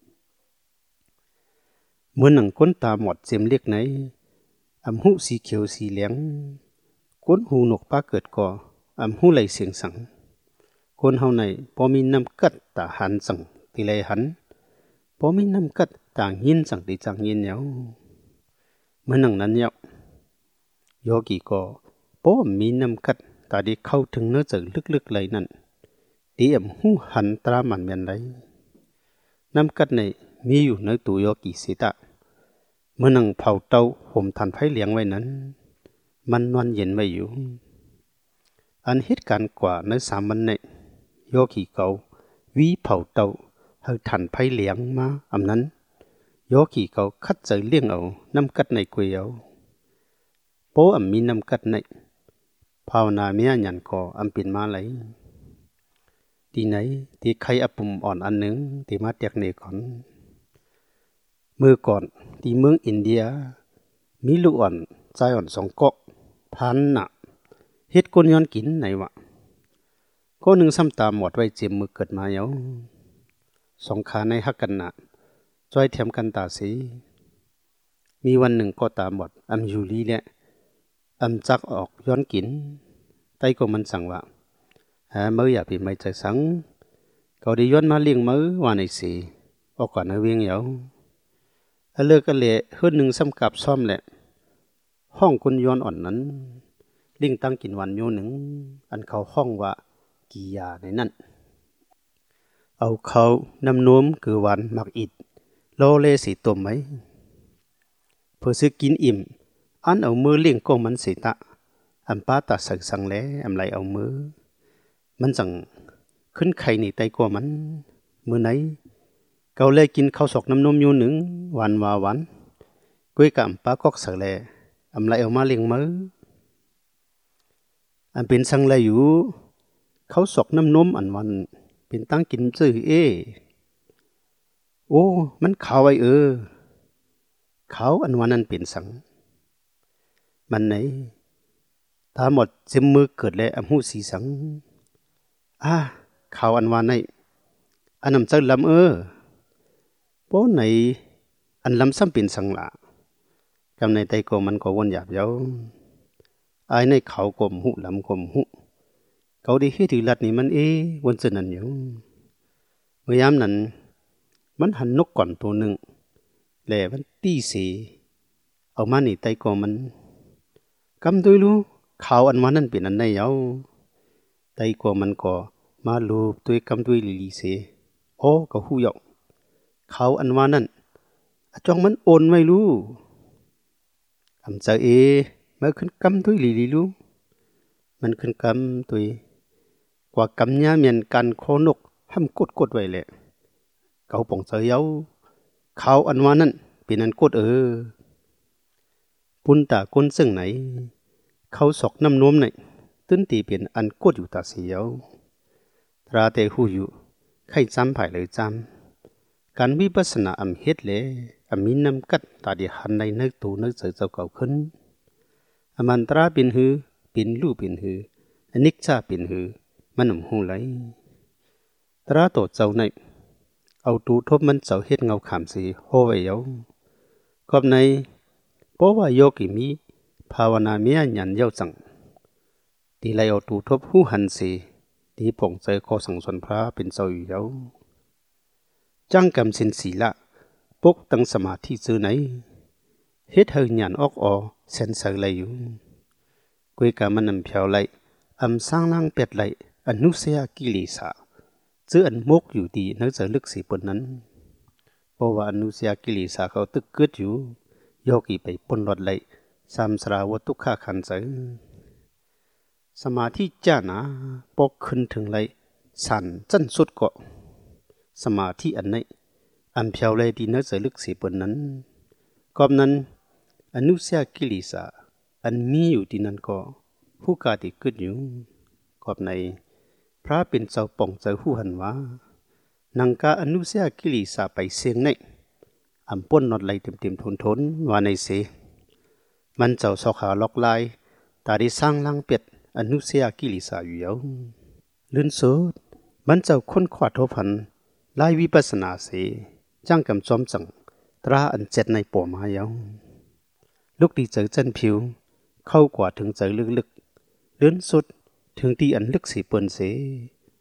เมื่อหนังก้นตาหมดเสียมเล็กไหนหูสีเขียวสีเหลืองก้นหูหนกป้าเกิดก่อหูไหลเสียงสังคนเฮาในพอมีน้ำกัดตาหันสังตีเลยหันพอมีน้ำกัดต่างยินสังตีจังยินเนาเมื่อนั่งนั้นเนาโยกีก็พอมีน้ำกัดตาดีเข้าถึงเนื้อเจอลึกๆเลยนั่นตีเอ็มหูหันตรามันเมียนไรน้ำกัดในมีอยู่ในตัวโยกีสิตะเมื่อนั่งเผาเตาห่มทันไฟเลี้ยงไว้นั้นมันนอนเย็นไว้อยู่อันเหตุการณ์กว่าใน3 วันในโยกีเก่าวิเผาเตาให้ทันไฟเลี้ยงมาอำนั้นโยกีเก่าคัดใจเลี้ยงเอาน้ำกัดในกุยเอาโปมีน้ำกัดในภาวนาเมียหยันก่ออำเป็นมาไหลที่ไหนที่ใครอปุ่มอ่อนอันหนึ่งที่มาเตียกเนก่อนเมื่อก่อนที่เมืองอินเดียมีลูกอ่อนใจอ่อน2 เกาะพันน่ะเฮ็ดก้นย้อนกินไหนวะก็หนึ่งซ้ำตามหมดไว้เจียมมือเกิดมาเยา2 ขาในฮักกันน่ะจ้อยเทียมกันตาสีมีวันหนึ่งก็ตามหมดอำอยู่ลีแหละอำจักออกย้อนกินใต้ก็มันสั่งว่าmớiอย่าไปไม่ใจสังเขาได้ย้อนมาเลี้ยงมือว่าในสีออกก่อนในเวียงเยาเลิกกันเลยขึ้นหนึ่งซ้ำกับซ่อมแหละห้องคนย้อนอ่อนนั้นลิงตั้งกินวันโยหนึ่งอันเขาห้องว่ากียาในนั้นเอาเขาน้ำนมคือวันมักอิดโลเลสีตุ่มไหมเพื่อซื้อกินอิ่มอันเอามือเลี้ยงกงมันสีตะอันป้าตัดสังแลอำไรเอามือมันสั่งขึ้นไข่หนีไตกว่ามันมือไหนเกาเลยกินข้าวสอกน้ำนมอยู่หนึ่งวันว่าวันกุ้ยกับป้ากอกเสลอำไรเอามาเลี้ยงมืออันเป็นสังเลยอยู่เขาสอกน้ำนมอันวันเป็นตั้งกินซื้อโอ้มันขาวไว้เขาอันวันนั้นเป็นสังมันไหนตาหมดเจ็มมือเกิดเลยอำหูสีสังข่าวอันวานในอันนำเจ้าลำโป้ไหนอันลำซ้ำเป็นสังละกำในไตโกมันก็วนหยาบเย้าไอ้ในเขากลมหุลำกลมหุเขาได้เฮ็ดถือลัดนี่มันวนเสนันอยู่เมื่อยามนั้นมันหันนกก่อนตัวหนึ่งแหล่มันตีสีเอามานี่ไตโกมันกำด้วยรู้ข่าวอันวานนั้นเป็นอันไหนเย้าไตโกมันก็มาลูบด้วยกำด้วยลีเสก็หูยอกเขาอันว่านั่นจองมันโอนไว้รู้อำเจอมาขึ้นกำด้วยลีรู้มันขึ้นกำด้วยกว่ากำยาเมียนกันโคนกห้ำกดไว้แหละเขาป่องเจอเย้าเขาอันว่านั่นเป็นอันกดปุ่นตาก้นซึ่งไหนเขาสอกน้ำนมไหนตื้นตีเป็นอันกดอยู่ตาเสียวตราเตหูอยู่ใครจำภายเลยจำการวิปัสสนาอำเฮ็ดเลยมีน้ำกัดตาดีหันในนึกตูนึกเจอเจ้าเก่าขึ้นมันตราเป็นหือเป็นลูกเป็นหือนิกชาเป็นหือมันหนุ่มหูไหลตราโตเจ้าในเอาตูทบมันเจ้าเฮ็ดเงาขามสีโหไว้เยากอบในเพราะว่าโยกิมีภาวนาเมียหยันเย้าจังตีไลเอาตูทบหูหันสีที่ผงเจอข้อสังสนพระเป็นเจ้าอยู่เยาจังกำสินสีละปกตั้งสมาธิซื้อไหนเฮ็ดให้หยันออกเซนเซอร์ไหลอยู่กุยกามันนำเพียวไหลสร้างล่างเป็ดไหลอนุเสียกิเลสซื้ออันมกอยู่ดีนักเจอลึกสีปนนั้นเพราะว่าอนุเสียกิเลสเขาตึกเกิดอยู่โยกีไปปนหลอดไหลสามสราวตุขาขันเจอสมาธิจ้านะปกขึ้นถึงไหลสั่นจันสุดเกาะสมาธิอันไหนอันเพียวเลยดีนักเจอลึกสีปนนั้นกอบนั้นอนุเสียกิเลสอันมีอยู่ที่นั่นก็ผู้กาติขึ้นอยู่กอบในพระเป็นเจ้าป่องเจ้าผู้หันว่านังกาอนุเสียกิเลสไปเสียงในอันป้นนอดไหลเต็มทนว่าในเสมันเจ้าสอขาล็อกลายตาได้สร้างลังเป็ดอนุเสียกิเลสอยู่เยาลื่นสุดมันเจ้าค้นขวาดทพันไล่วิปัสสนาเสจ้างกำจอมจังตราอันเจ็ดในปอมาเยาลูกดีเจอจันผิวเข้ากว่าถึงเจอลึกๆลื่นสุดถึงที่อันลึกสีเปิ้นเส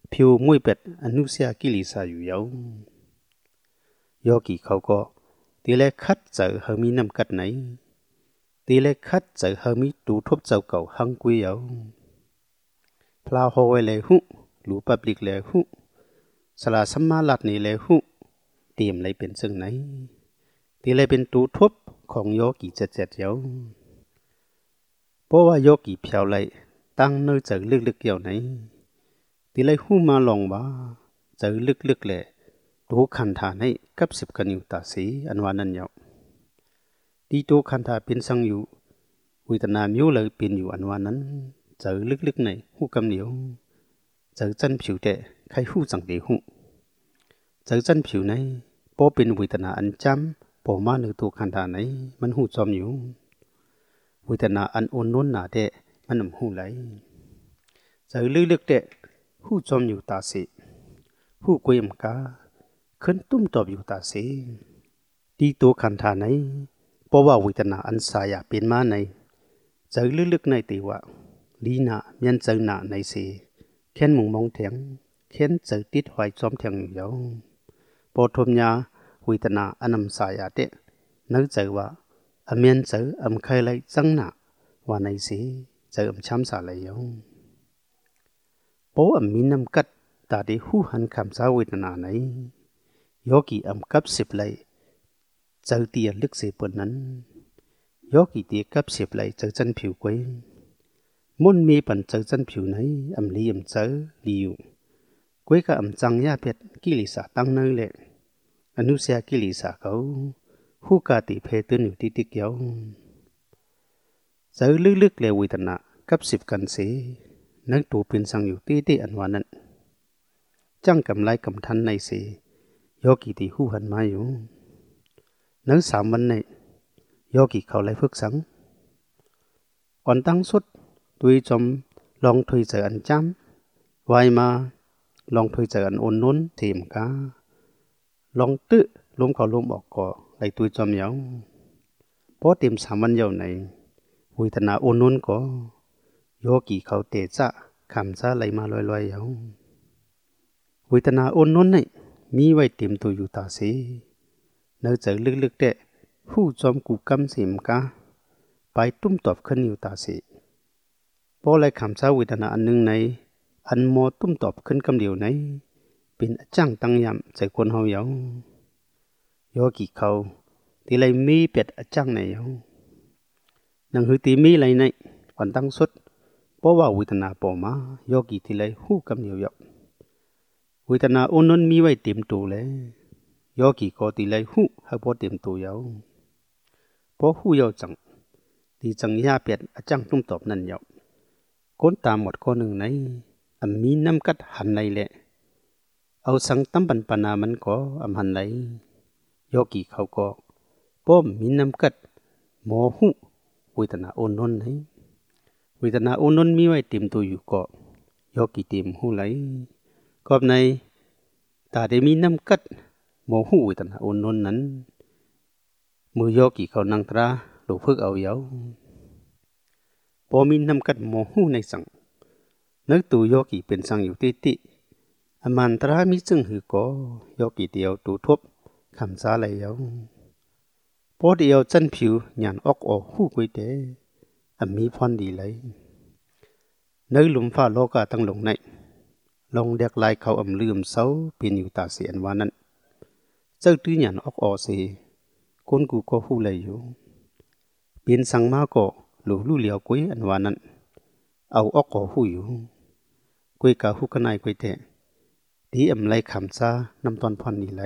ผิวมวยเป็ดอนุเสียกิลิสาอยู่ยาวโยกีเขาก็ตีเล็กคัดเจอเฮมีน้ำกัดไหนตีเล็กคัดเจอเฮมีตูทบเจ้าเก่าหังกุยยาวพลาโฮไวเลยหุหลูปับลิกเลยหุสลาสัมมาลัดนี่เลยหุเตรียมเลยเป็นซึ่งไหนตีเลยเป็นตูทบของโยกีเจ็ดยาวเพราะว่าโยกีเพียวเลยตั้งเนื้อเจอลึกๆเกี่ยวไหนตีเลยหูมาลองว่าเจอลึกๆเลยตัวคันธาให้กับ10กันอยู่ตาสีอันวานั้นยาวที่ตัวคันธาเป็นสังอยู่วิตนามิวเลยเป็นอยู่อันวานั้นเจอลึกๆในหูกำเหนียวเจอจันผิวแต่ใครหูจังเดียวหูเจอจันผิวในพอเป็นวิตนาอันจำพอมาในตัวคันธาในมันหูจอมอยู่วิตนาอันอ่อนน้นหนาแต่มันนำหูไหลเจอลึกๆแต่หูจอมอยู่ตาสีหูกุยมกาขึ้นตุ้มตอบอยู่ตาสีดีตัวคันธาในเพราะว่าวิตนาอันสายเป็นมาในเจอลึกๆในตีว่าลีนาเมียนเจอหนาในสีแค้นมุงมองเถียงแค้นเจอติดหอยจอมเถียงอยู่ยาวพอทมยาวิตนาอันนำสายเตะนึกเจอว่าอเมียนเจออำเคยเลยจังหนาว่าในสีเจอช้ำสาเลยยาวเพราะอมีน้ำกัดตาดีหูหันคำสาวิตนาในโยกีอำกับ10เลยเจอเตียลึกเสียปนนั้นโยกีเตียกับ10เลยเจอจันผิวกวยมุ่นมีปันเจอจันผิวไหนอำลีอำเจอลีอยู่กวยกับอำจังยาเป็ดกิลิสาตั้งเนยเละอนุเสียกิลิสาเขาหูกาติเพตื่นอยู่ที่ติเกียวเจอลึกๆเลยวิตนากับ10กันเสียนักตัวเป็นสังอยู่ที่อันวานั้นจังกำไรกำทันในสีโยกีตีหูหันมาอยู่นัก3 วันในโยกีเขาเลยฝึกสังก่อนตั้งสุดตุยจอมลองถุยเจออันจำไวมาลองถุยเจออันอ่อนน้นเทียมกาลองตื้อลมเขาลมออกก่อเลยตุยจอมยาวพอเต็ม3 วันยาวในวิตนาอ่อนน้นก็โยกีเขาเตะจะคำซาไหลมาลอยๆยาววิตนาอ่อนน้นในมีไว้เต็มตัวอยู่ตาสีเนื้อเจอลึกๆแต่หูจอมกูกำเสียมกาไปตุ้มตอบขึ้นอยู่ตาสีพอเลยคำสาวิตนาอันหนึ่งในอันโมตุ้มตอบขึ้นคำเดียวในเป็นจังตั้งยำใจคนเฮาเยาโยกีเขาที่เลยมีเป็ดจังในเยานังหือตีมีไรในก่อนตั้งสุดเพราะว่าวิตนาปอมาโยกีที่เลยหูคำเดียวเยาวิตนาอุนนมีไว้เต็มตัวเลยโยกีก็ตีเลยหูให้พอเต็มตัวเยาพอหูเยาจังที่จังยาเป็ดจังตุ้มตอบนั่นเยาคนตามหมดข้อหนึ่งในมีน้ำกัดหันในแหละเอาสังตั้มปันปนามันก็หันในโยกีเขาก็ป้อมมีน้ำกัดโมหุวิตนาโอนนนให้วิตนาโอนนมีไว้เต็มตัวอยู่ก็โยกีเต็มหูไหลกอบในตาได้มีน้ำกัดโมหุวิตนาโอนนนั้นมือโยกีเขานั่งตราหลูกพึกเอาเยาพอมีน้ำกัดโมหูในสังนึกตัวโยกีเป็นสังอยู่ติอมันตรามีจึงหือก็โยกีเดียวตูทบคำสาไหลเยาพอเดียวจันผิวหยานออกหูกุยเตมีพรดีเลยนึกหลุมฟ้าโลกาตั้งลงในลงเด็กลายเขาลืมเสาเป็นอยู่ตาเสียนวานั้นเจ้าตื้อหยานออกเสียคนกูก็หูเลยอยู่เป็นสังมาก็หลูเหลียวกุยอันวานั้นเอาออกหูอยู่กุยกาหูกันายกุยเตะที่ไรคำซานำตอนพรนี่ไร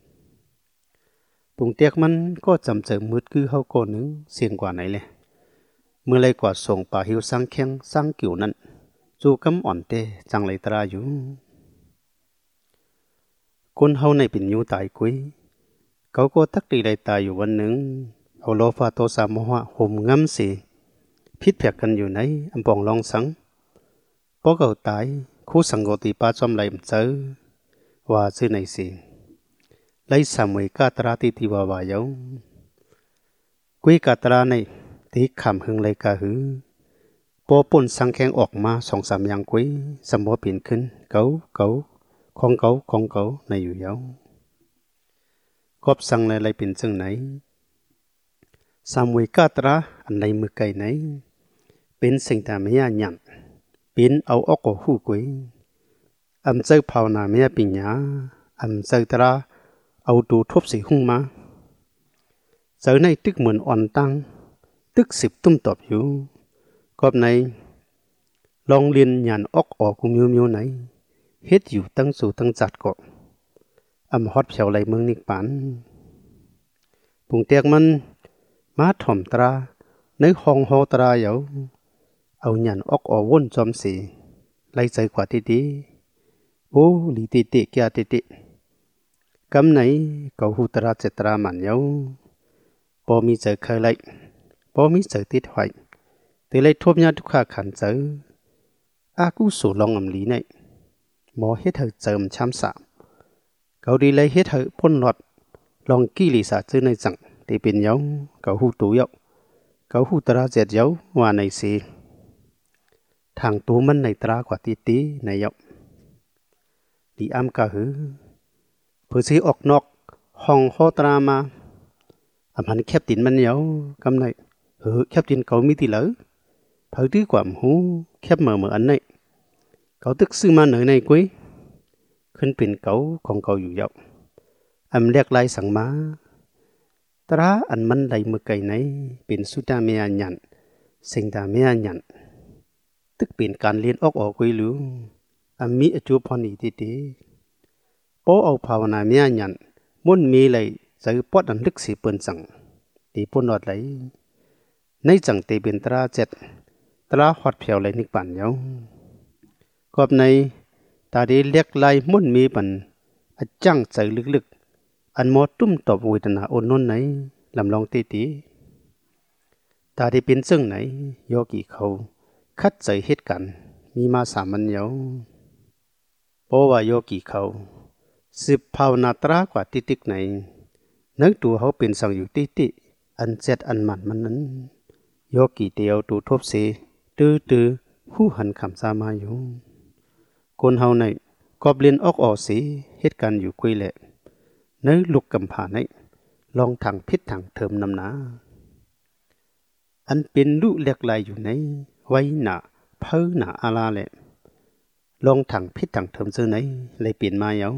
ปุ่งเตียกมันก็จำเจอมืดคือเขาโกนึงเสียงกว่าไหนเลยเมื่อไรกว่าส่งป่าหิวสร้างแข้งสร้างกิ่วนั้นจูกำอ่อนเตจังไรตราอยู่คนเฮาในเป็นยูตายกุยเขาก็ตักตีไรตายอยู่วันหนึ่งเอาโลฟาโตสามโมหะห่มงำสีพิษแผกกันอยู่ไหนอำปองลองสังพอเขาตายคู่สังโกติป้าจอมไหลมเจอว่าซื้อในสิไล่สามวยกาตราติติวาวายงกุยกาตราในตีขำหึงไรกาหือปอป่นสังแขงออกมา2-3อย่างกุ้ยสมอเปลี่ยนขึ้นเกาของเกาในอยู่เยาวกอบสังอะไรเป็นจังไหนสามวยกาตราอันในมือไก่ไหนเป็นสิ่งที่ไม่ยากหยันเป็นเอาออกหูกุ้ยเจอภาวนาไม่ยากปิญญาเจอตราเอาดูทบสีหุ่งมาเจอในตึกเหมือนอ่อนตั้งตึก10ตุ้มตอบอยู่กอบในลองเรียนหยันออกกูมิวไหนเฮ็ดอยู่ตั้งสู่ตั้งจัดก็ฮอดเผาไหลเมืองนิกปานปุ่งเตียกมันมาถ่อมตราในห้องหอตราเหยาเอาหยันวนจอมสีไล่ใจกว่าดีโอ้ลีติเกียติกำไหนเกาหูตราเจตรามันเหยาพอมีเจอเคยไล่พอมีเจอติดไว้แต่ไล่ทบยาทุกข้าขันเจออากูสู่ลองลีในหมอเฮ็ดเธอเจิมช้ำสามเกาดีเลยเฮ็ดเธอพ่นหลอดลองกี้ลีสาซื้อในจังที่เป็นเยาเกาหูตูเยาเกาหูตราเจ็ดเยาว่าในสีทางตัวมันในตรากว่าตีในเยาดีกะหือเพื่อสีออกนอกห้องหอตรามาหันแคบตินมันเยากำในแคบตินเกามีตีเหลือเพื่อที่ความหูแคบเหมืออันในเกาตึกซื้อมาเหนือในกุ้ยขึ้นเป็นเกาของเกาอยู่เยาเรียกลายสังมาตราอันมันใดมือไก่ไหนเป็นสุดาเมียหยันสิงดาเมียหยันตึกเป็นการเรียนออกกุ้ยหรือมีอจูพอนีตีโปเอาภาวนาเมียหยันมุ่นมีเลยจะปอดอันลึกสีเปินจังตีปุ่นหลอดไหลในจังเตเป็นตราเจ็ดตราหอดเพียวเลยนิกปั่นเยากอบในตาดีเรียกลายมุ่นมีปันจังใจลึกอันหมอตุ้มตอบเวทนาโอนนนไหนลำลองตีตาดีเป็นซึ่งไหนโยกีเขาคัดใจเหตุกันมีมา3 มันเยาเพราะว่าโยกีเขาสืบภาวนาตรากว่าติกไหนนักตัวเขาเป็นสังอยู่ติอันเจ็ดอันมันนั้นโยกีเดียวตูทบเสตื้อผู้หันคำสามาอยู่คนเฮาในกอบเลียนออกสีเหตุการณ์อยู่กุยแหละเนื้อลุกกำผาในลองทางพิษทางเทิมนำนาอันเป็นลูกเล็กลายอยู่ในไว้หนาเพ้อหนาอาลาแหละลองทางพิษทางเทิมเจอไหนเลยเปลี่ยนมาเยา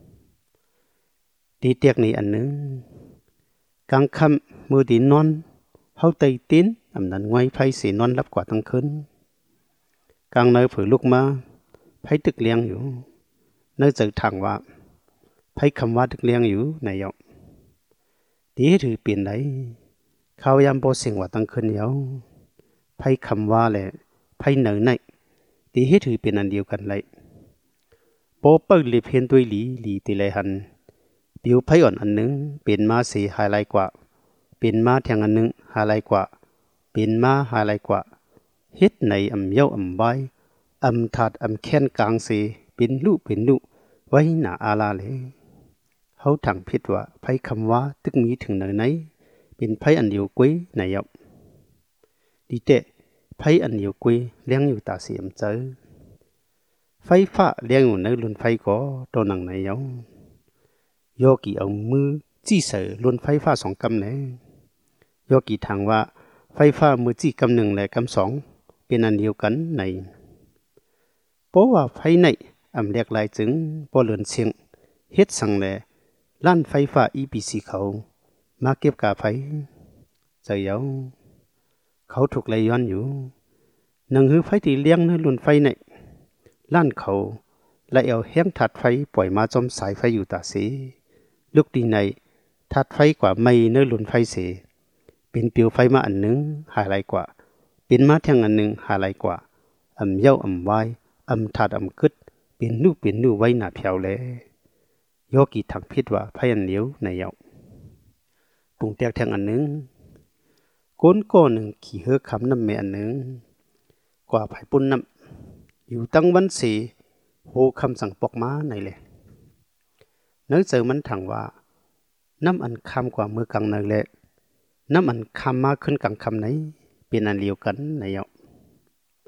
ดีเตียกนี้อันหนึ่งกลางค่ำมือดีนอนเฮาไตติ้นนั้นไว้ไฟสีนอนรับกว่าทั้งคืนกลางเนยฝือลุกมาไฟตึกเลี้ยงอยู่เนยเจอทางว่าไฟคำว่าตึกเลี้ยงอยู่ในเยาดีถือเปลี่ยนไหนเขายามโบเสียงว่าตั้งคืนเยาไฟคำว่าแหละไฟเหนือในดีให้ถือเป็นอันเดียวกันเลยโปเปิลลิเพนด้วยหลีตีเลยหันผิวไฟอ่อนอันหนึ่งเป็นมาสีหายลายกว่าเป็นมาแทงอันหนึ่งหายลายกว่าเป็นมาหายลายกว่าเฮ็ดในเย้าใบถาดแค้นกลางสีเป็นลูกไว้หน้าอาลาเลยเขาถังพิดว่าไฟคำว่าตึกมีถึงไหนเป็นไฟอันเดียวกุ้ยในเยาดีเตะไฟอันเดียวกุ้ยเลี้ยงอยู่ตาเสียมเจอไฟฟ้าเลี้ยงอยู่ในลุนไฟก็ตัวหนังในเยาโยกีเอามือจี้เสือลุนไฟฟ้า2 กำเนี่ยโยกีทางว่าไฟฟ้ามือจี้กำ1และกำ2เป็นอันเดียวกันในเพราะว่าไฟในเรียกลายจึงพอเลือนเสียงเฮ็ดสั่งแลล้านไฟฟ้า EPC เขามาเก็บกาไฟใจเยาเขาถูกไล่ย้อนอยู่นังหือไฟที่เลี้ยงในลุนไฟในล้านเขาไล่เอาแห้งถัดไฟปล่อยมาจอมสายไฟอยู่ตาสีลูกดีในถัดไฟกว่าไม่เนื้อลุนไฟเสเป็นปิวไฟมาอันหนึ่งหายไรกว่าเป็นมาแทงอันหนึ่งหายไรกว่าเย้าไว้ถัดกึดเป็นนูไว้หน้าเพียวแลโยกีถังพิดว่าไฟอันเหลียวในเย้าปุ่งเตียกแทงอันหนึ่งก้นก้อนหนึ่งขี่เฮือคำน้ำแม่อันหนึ่งกว่าไผ่ปุ่นน้ำอยู่ตั้งวันสีโหคำสั่งปอกม้าในเลยเนื้อเจอมันถังว่าน้ำอันคำกว่ามือกลางในแหละน้ำอันคำมาขึ้นกลางคำไหนเป็นอันเดียวกันในเยา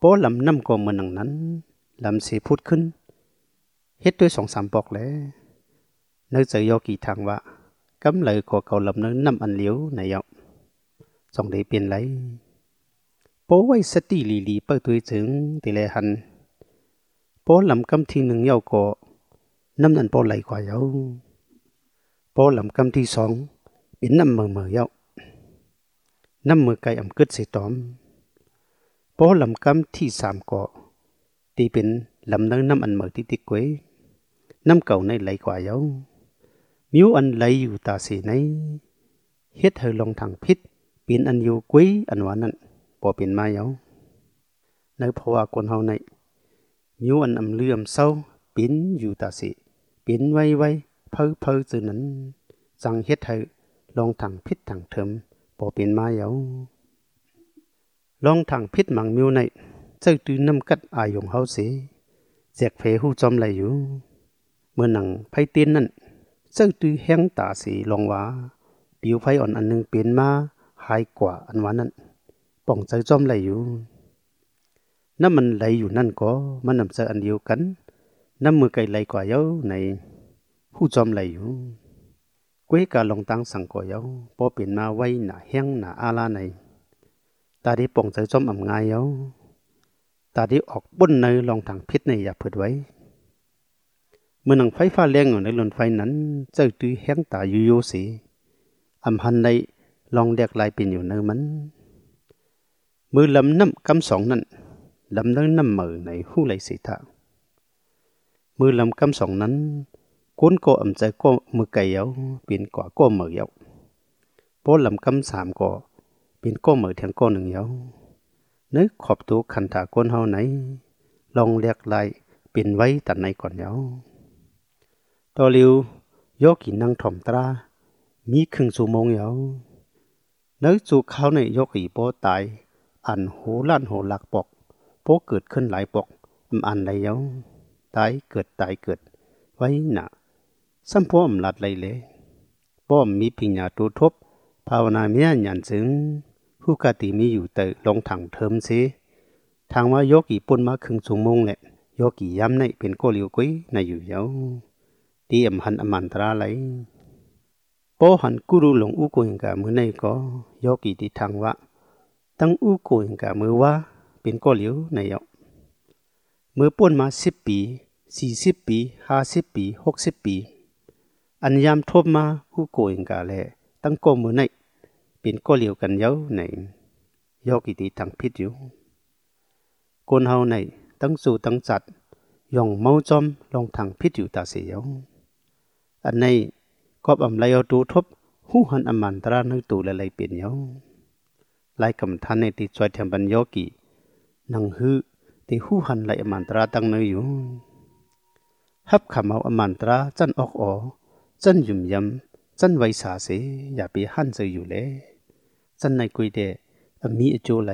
ป้อลำน้ำก็เหมือนนั้นลำเสียพูดขึ้นเฮ็ดด้วย2-3ปอกแล้วเนื้อจะยอกี่ทางว่ากำเลยก็เก่าลำเนื้อน้ำอันเหลียวไหนยอกจองได้เปลี่ยนไรป้อไว้สติลีเปิดตัวถึงตีแลหันป้อลำกำที่1เยาก็น้ำนั้นป้อไหลกว่าเยาป้อลำกำที่2เป็นน้ำเมื่อเยาน้ำมือไก่อำกึดเสียตอมป้อลำกำที่3ก็ตีเป็นลำเนื้อน้ำอันเมื่อติกไว้น้ำเก่าในไหลกว่าเยามิวอันไหลอยู่ตาสีในเฮ็ดให้ลงทางพิษเป็นอันอยู่กุ้ยอันว่านั้นบ่เป็นมาเยาในเพราะว่าคนเฮาในมิวอันอำเลื่อมเศร้าเป็นอยู่ตาสีเป็นไว้เพ้อจือนั้นจังเฮ็ดให้ลงทางพิษทางเถิมบ่เป็นมาเยาลองทางพิษมังมิวในเจ้าตื้อน้ำกัดอายของเฮาสิแจกเพหูจอมไหลอยู่เมื่อหนังไผเตียนนั่นเจ้าตื้อแห้งตาสีลองว่าปิวไฟอ่อนอันนึงเป็นมาหายกว่าอันว่านั้นป่องใจจอมไหลอยู่น้ำมันไหลอยู่นั่นก็มันนำเจออันเดียวกันน้ำมือไก่ไหลกว่าเย้าในหูจอมไหลอยู่กุ้ยกาลองตั้งสังก่อเย้าพอเป็นมาไว้หนาแห้งหนาอาลาในตาที่ป่องใจจอมอ่ำงายเย้าตาที่ออกบุ้นในลองทางพิษในอย่าเผิดไว้เมื่อหนังไฟฟ้าแรงอยู่ในหล่นไฟนั้นเจ้าตื้อแห้งตาอยู่โยสีอำหันในลองเรียกลายเป็นอยู่ในมันมือลำน้ำกำ2นั้นลำน้ำเหมือในหูไหลสีทางมือลำกำ2นั้นก้นก็อำใจก็มือไก่เย้าเป็นกว่าก็เหมือเย้าพอลำกำ3ก็เป็นก็เหมือเทียงก็1เย้านึกขอบตัวขันถาก้นเฮาไหนลองเรียกลายเป็นไว้ตัดในก่อนเย้าต่อเร็วยกกินนั่งถ่อมตรามีครึ่งชั่วโมงเย้านึกจูเขาในยกอีโปตายอันโหล้านโหหลักปอกโปเกิดขึ้นหลายปอกอันไรเย้าตายเกิดไว้หนาสัมพอมลัดไรเลยป้อมมีปิญญาตูทบภาวนาเมียหยันจึงผู้กติมีอยู่แต่ลงถังเทิมเสทางว่ายกอีปุ่นมาครึ่งชั่วโมงแหละยกอีย้ำในเป็นโกลิวกุ้ยในอยู่เย้าตีอำหันอมันตราไหลป้อหันกุรุหลงอุโกยงกามือในก็ยกอีที่ทางว่าตั้งอุโกยงกามือว่าเป็นโกลิวในเย้าเมื่อป่นมา10 ปี40 ปี50 ปี60 ปีอันยามทบมาอุโกยงกาแลตั้งโกมือในเป็นโกลิวกันเย้าในยกอีที่ทางพิษอยู่คนเฮาในตั้งสู่ตั้งจัดย่องเมาจอมลองทางพิษอยู่ตาเสียวอันในกอบอำไลเอาตูทบหูหันอมันตราในตูละไลเปลี่ยนเย้าไลกำทันในติจอยเทียมบันยกีนังฮือที่หูหันไลอมันตราตั้งเนยอยู่ฮับขมเอาอมันตราจันออกจันยุ่มยำจันไวสาเสอย่าไปหันเจออยู่เลยจันในกุยเดมีอโจไหล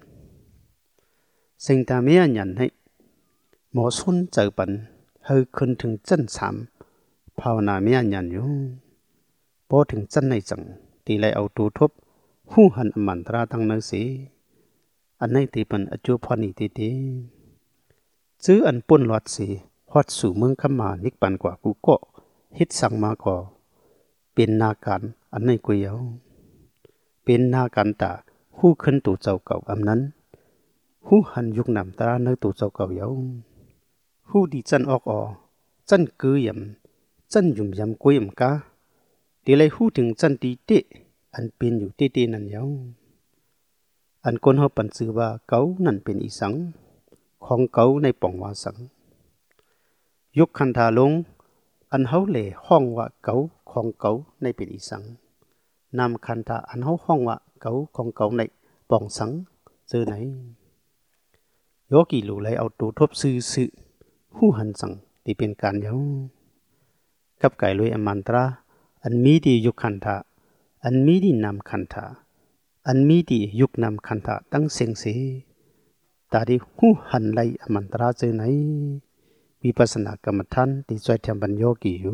สิ่งตาเมียหยันให้หมอสุนเจอปันเฮยขึ้นถึงจัน3ภาวนาเมียหยันอยู่พอถึงจันในจังตีไลเอาตูทบหูหันอมันตราตั้งเนยสีอันในตีปันอโจพอนีตีซื้ออันป่นหลอดสีฮอดสู่เมืองขมานิกปันกว่ากูก็ฮิตสั่งมาก่อเป็นนาการอันในกุยเยาเป็นนาการตาหู้ขึ้นตู่เจ้าเก่าอำนั้นหู้หันยุกนำตราในตู่เจ้าเก่าเยาหู้ดีจันออกจันกือยำจันยุ่มยำกุยมกาตีไลหู้ถึงจันตีเตอันเป็นอยู่เตนั่นเยาอันคนเฮาปันซื้อว่าเก่านั่นเป็นอีสังของเก่าในป่องว่าสังยกคันธาลงอันเฮาเหล่ห้องว่าเก่าของเก่าในเป็นอีสังนำคันธาอันเฮาห้องว่าเก่าของเก่าในป่องสังเจอไหนยกกี่หลูไหลเอาตูทบซื้อหู้หันสังที่เป็นการเยากับไก่ลอยอมันตราอันมีดียุคคันธาอันมีดีนำคันธาอันมีดียุคนำคันธาตั้งเสียงเสตาดีหู้หันไหลอมันตราเจอไหนวิปัสสนากรรมฐานที่ช่วยทำบัญโยกีอยู่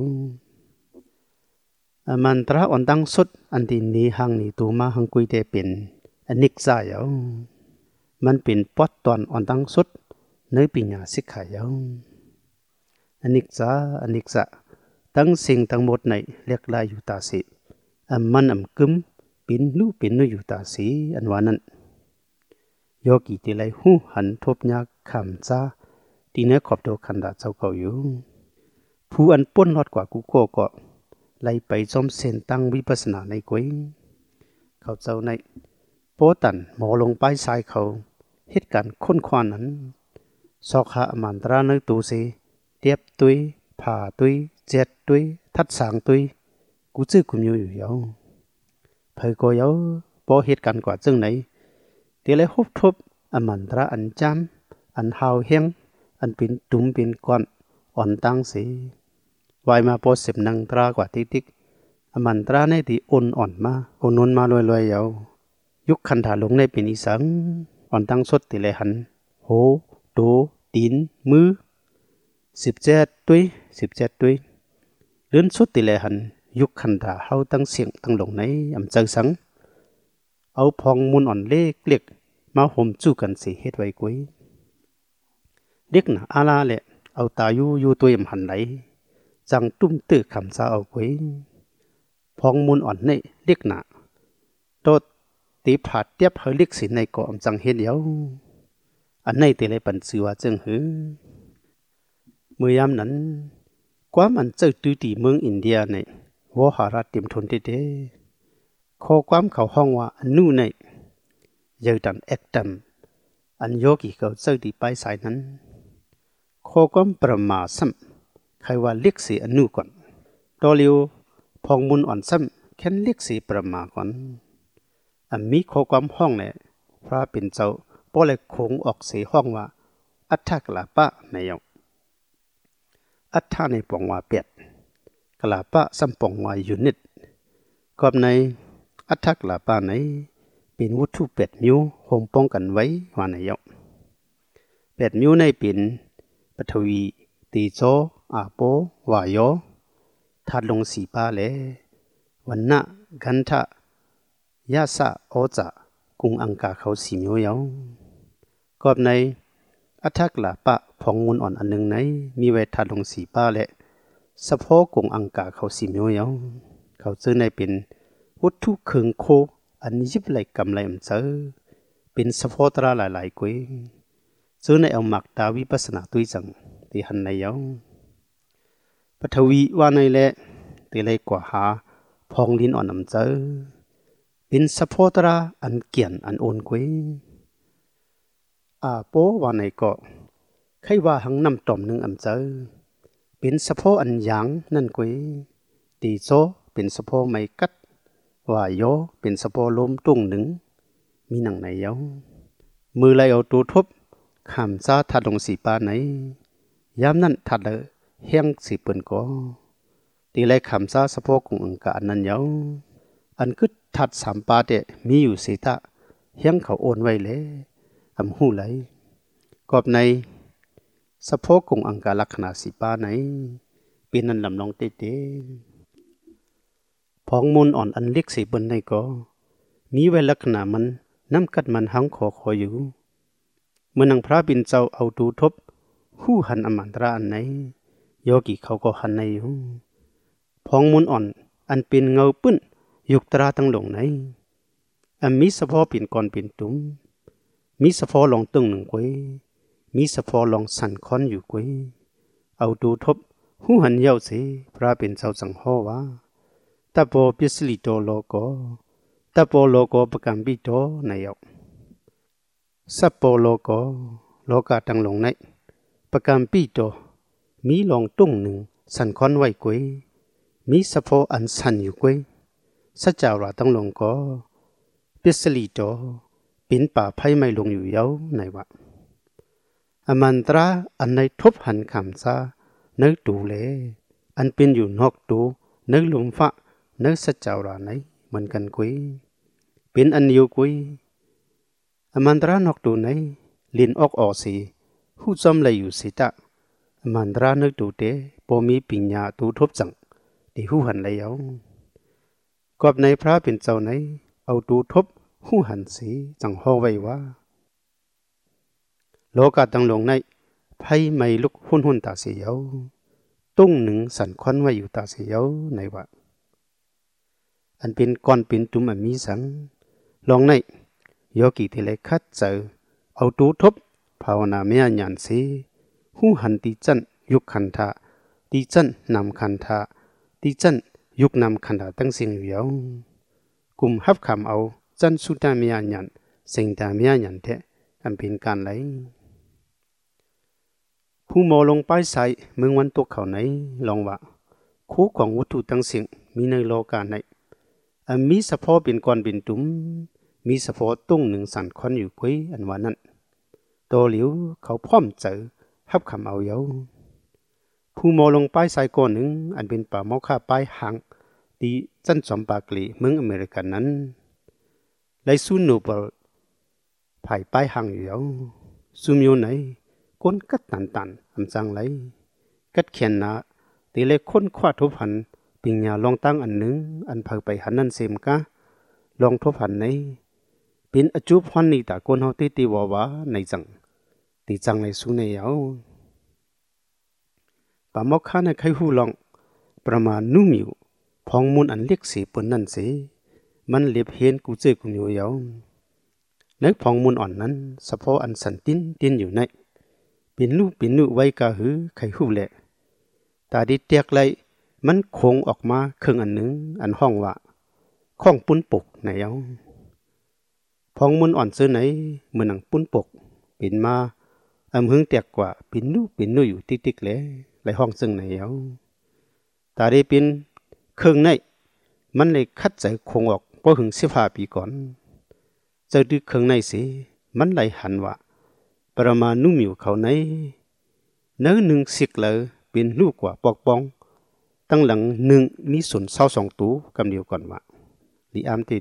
อมันตราอ่อนตั้งสุดอันที่นี้หังนี้ตัวมาหังกุยเตเป็นอนิกซาเยามันเป็นปอดตอนอ่อนตั้งสุดในปัญญาสิกขายาวอนิจจาตั้งสิ่งทั้งหมดในเรียกลายอยู่ตาสิมันกึมปินลู่อยู่ตาสีอันว่านั้นโยกีติไลหูหันทบยาคำจ้าตีเนื้อขอบโดคันดาเจ้าเก่าอยู่ผู้อันป้นรอดกว่ากูโกก็ไล่ไปจอมเส้นตั้งวิปัสสนาในกวยเขาเจ้าในโปตันหมอลงไปสายเขาเหตุการณ์ค้นคว้านั้นสอกหามันตราในตูเสเตียบตุยผ่าตุยเจ็ดตุยทัดสางตุยกูจื้อกุมอยู่ยาวเผยก็ยาวพอเหตุการณ์กว่าจึงไหนเดี๋ยวเลยฮุบทบมันตราอันจำอันหาวเฮงอันเป็นตุ่มเป็นก้อนอ่อนตั้งเสีวายมาพอเสพนังตรากว่าติ๊กมันตราในที่อ่อนมานนมาลอยๆยาวยุคคันถาลงในเป็นอีสังอ่อนตั้งสดติเลยหันโหโตตีนมือ17ตุยเลื่อนสดติเลยหันยุคคันถาเฮาตั้งเสียงตั้งลงในเจอสังเอาพองมุนอ่อนเล็กมาห่มจู้กันสิเฮ็ดไว้กุ้ยเด็กน่ะอาลาแหละเอาตาอยู่ตัวหันไหลจังตุ้มตื้อคำซาเอากุ้ยพองมุนอ่อนในเด็กน่ะโตตีผาดเตียบเฮลิกสิในก่อจังเฮ็ดเดียวอันในติเลยปันสือว่าจังหือเมื่อยามนั้นกว่ามันเจอตุตีเมืองอินเดียในวหารัฐเต็มทนเด้ข้อความเขาห้องว่าอันนู่นในยาวดันเอกตัมอันโยกีเขาเจอที่ไปสายนั้นข้อความประมาซ้ำใครว่าเรียกสีอันนู่ก่อนตอเลียวพองมุนอ่อนซ้ำแค่เรียกสีประมาก่อนอันมีข้อความห้องเนี่ยพระเป็นเจ้าป้อเลยคงออกเสียห้องว่าอัฏฐกลาปะในยองอัฏฐาในปองว่าเป็ดกลาปะซ้ำปองว่ายูนิตกอบในอัฏฐกลาปะในเป็นวัตถุเป็ดมิวโฮมป้องกันไว้ว่าในยองเป็ดมิวในเป็นปฐวีตีโจอาโปวายโยทัดลงสีปาเลวันนะกันทะยาสะโอจะกุงอังกาเขาสีมิวยาวกอบในอัฐกลาปะพองมุนอ่อนอันหนึ่งในมีไว้ทัดลงสีปาและสะโพกุงอังกาเขาสีมิวยาวเขาซื้อในเป็นวัตถุเคืองโคอันยิบไหลกำไหลเจอเป็นสะโพตราหลายๆกุยซื้อในเอาหมักดาวิปัสสนาตุยจังที่หันในยาวปฐวีว่าในแหละที่เลยกว่าหาพองลินอ่อนเจอเป็นสะโพตราอันเกียนอันโอนกุยอาโปว่าในก็ใครว่าหังนำต่อมหนึ่งเจอเป็นสะโพอันยางนั่นกุยตีโซเป็นสะโพไม่กัดว่าโยเป็นสะโพลมตุ้งหนึ่งมีหนังในเย้ามือไหลเอาตัวทบขามซาทัดลงสีปาไหนยามนั้นทัดเลยเฮียงสีเปิ่นก็ตีไหลขามซาสะโพกงอังกาอันนั้นเย้าอันกึดทัด3 ปาเดมีอยู่สีตะเฮียงเขาโอนไว้เลยหูไหลกอบในสะโพกงอังกาลักษณะสีปาไหนเป็นนันลำลองเตพองมุนอ่อนอันเล็กสีบนในก็มีไว้ลักษณะมันน้ำกัดมันหังคออยู่เมื่อนางพระบินเจ้าเอาดูทบหู้หันอมันตราอันไหนโยกีเขาก็หันในอยู่พองมุนอ่อนอันเป็นเงาปื้นยุกตราตั้งลงไหนอันมีสะโพกเป็นก้อนเป็นตุ่มมีสะโพกลองตึงหนึ่งกุยมีสะโพกลองสั่นค้อนอยู่กุยเอาดูทบหู้หันเย้าสิพระเป็นเจ้าสังห่อว่าตะโปปิสลิโตโลโกตะโปโลโกปกัมปิโตในยกสัปโปโลโกโลกาตังลงในปกัมปิโตมีลองตุ้งหนึ่งสันค้อนไว้กุยมีสะโพอันสันอยู่กุยสัจจาระตังลงโกปิสลิโตเป็นป่าไผ่ไม่ลงอยู่เย้าในวะอมันตราอันในทบหันคำซาเนื้อตูเลอันเป็นอยู่นอกตูเนื้อลมฟ้าเนื้อสัจจาระไหนเหมือนกันกุยเป็นอันอยู่กุยอมันตรานอกตูไหนลินออกสีหูจอมเลยอยู่สิตะอมันตราเนื้อตูเตปมีปิญญาตูทบจังที่หูหันเลยเอากอบในพระเป็นเจ้าไหนเอาตูทบหูหันสีจังห่อไว้ว่าโลกาตังหลงในไพ่ไม่ลุกหุ่นตาเสียวตุ้งหนึ่งสันควันไว้อยู่ตาเสียวในวะอันเป็นก้อนเป็นตุ่มมีสังลองในโยกีที่เลยคัดเจอเอาตูทบภาวนาเมียหยันสีหูหันตีจันยุคขันธาตีจันนำขันธาตีจันยุคนำขันธาตั้งสิ่งอยู่ยาวกุมฮับคำเอาจันสุดาเมียหยันสิ่งตาเมียหยันเทอันเป็นการไหลผู้มอลงไปใส่เมืองวันตกเขาไหนลองว่าคู่ของวัตถุตั้งสิ่งมีในโลกาในอันมีสะโพกเป็นก้อนเป็นตุ่มมีสะโพกตุ้งหนึ่งสันควันอยู่กุ้ยอันว่านั้นโตหลิวเขาพร้อมเจอฮับคำเอาเยาผู้มอลงไปใส่ก้อนหนึ่งอันเป็นป่าหม้อข้าไปหางที่จันจอมปากลีเมืองอเมริกันนั้นไลซูโนเบลภายไปหางอยู่เยาซูมิโอไหนก้นกัดตันอำจังไหลกัดเขียนนาตีเล็กค้นคว้าทุบหันปิงยาลองตั้งอันหนึ่งอันเผยไปหันนั่นเสมกะลองทุบหันในเป็นอจูบหันนี่ตาก้นเฮาตีวาในจังตีจังในสูในยาวป่ามอกข้าในไข่หูลองประมาณนุ่มอยู่พองมุนอันเล็กสีปนนั่นสิมันเล็บเห็นกูเจอกูอยู่ยาวนึกพองมุนอ่อนนั้นสะโพอันสันตินอยู่ในเป็นนูไว้กะหือไข่หูแหละตาดิเตียกไหลมันโค้งออกมาครึ่งอันหนึ่งอันห้องว่าข้องปุ้นปกไหนเอาพองมุนอ่อนเสื้อไหนเหมือนหนังปุ้นปกเป็นมาหึงเตียกกว่าเป็นนูอยู่ติ๊กเลยไหลห้องซึ่งไหนเอาตาดิเป็นครึ่งในมันเลยคัดใจโค้งออกเพราะหึง15 ปีก่อนเจอดึกครึ่งในสิมันไหลหันว่าประมาณนุ่มอยู่เขาในเนื้อหนึ่งสิกเลยเป็นลูกกว่าปอกปองตั้งหลังหนึ่งมีส่วน22 ตู้กำเดียวก่อนว่าลิอามเต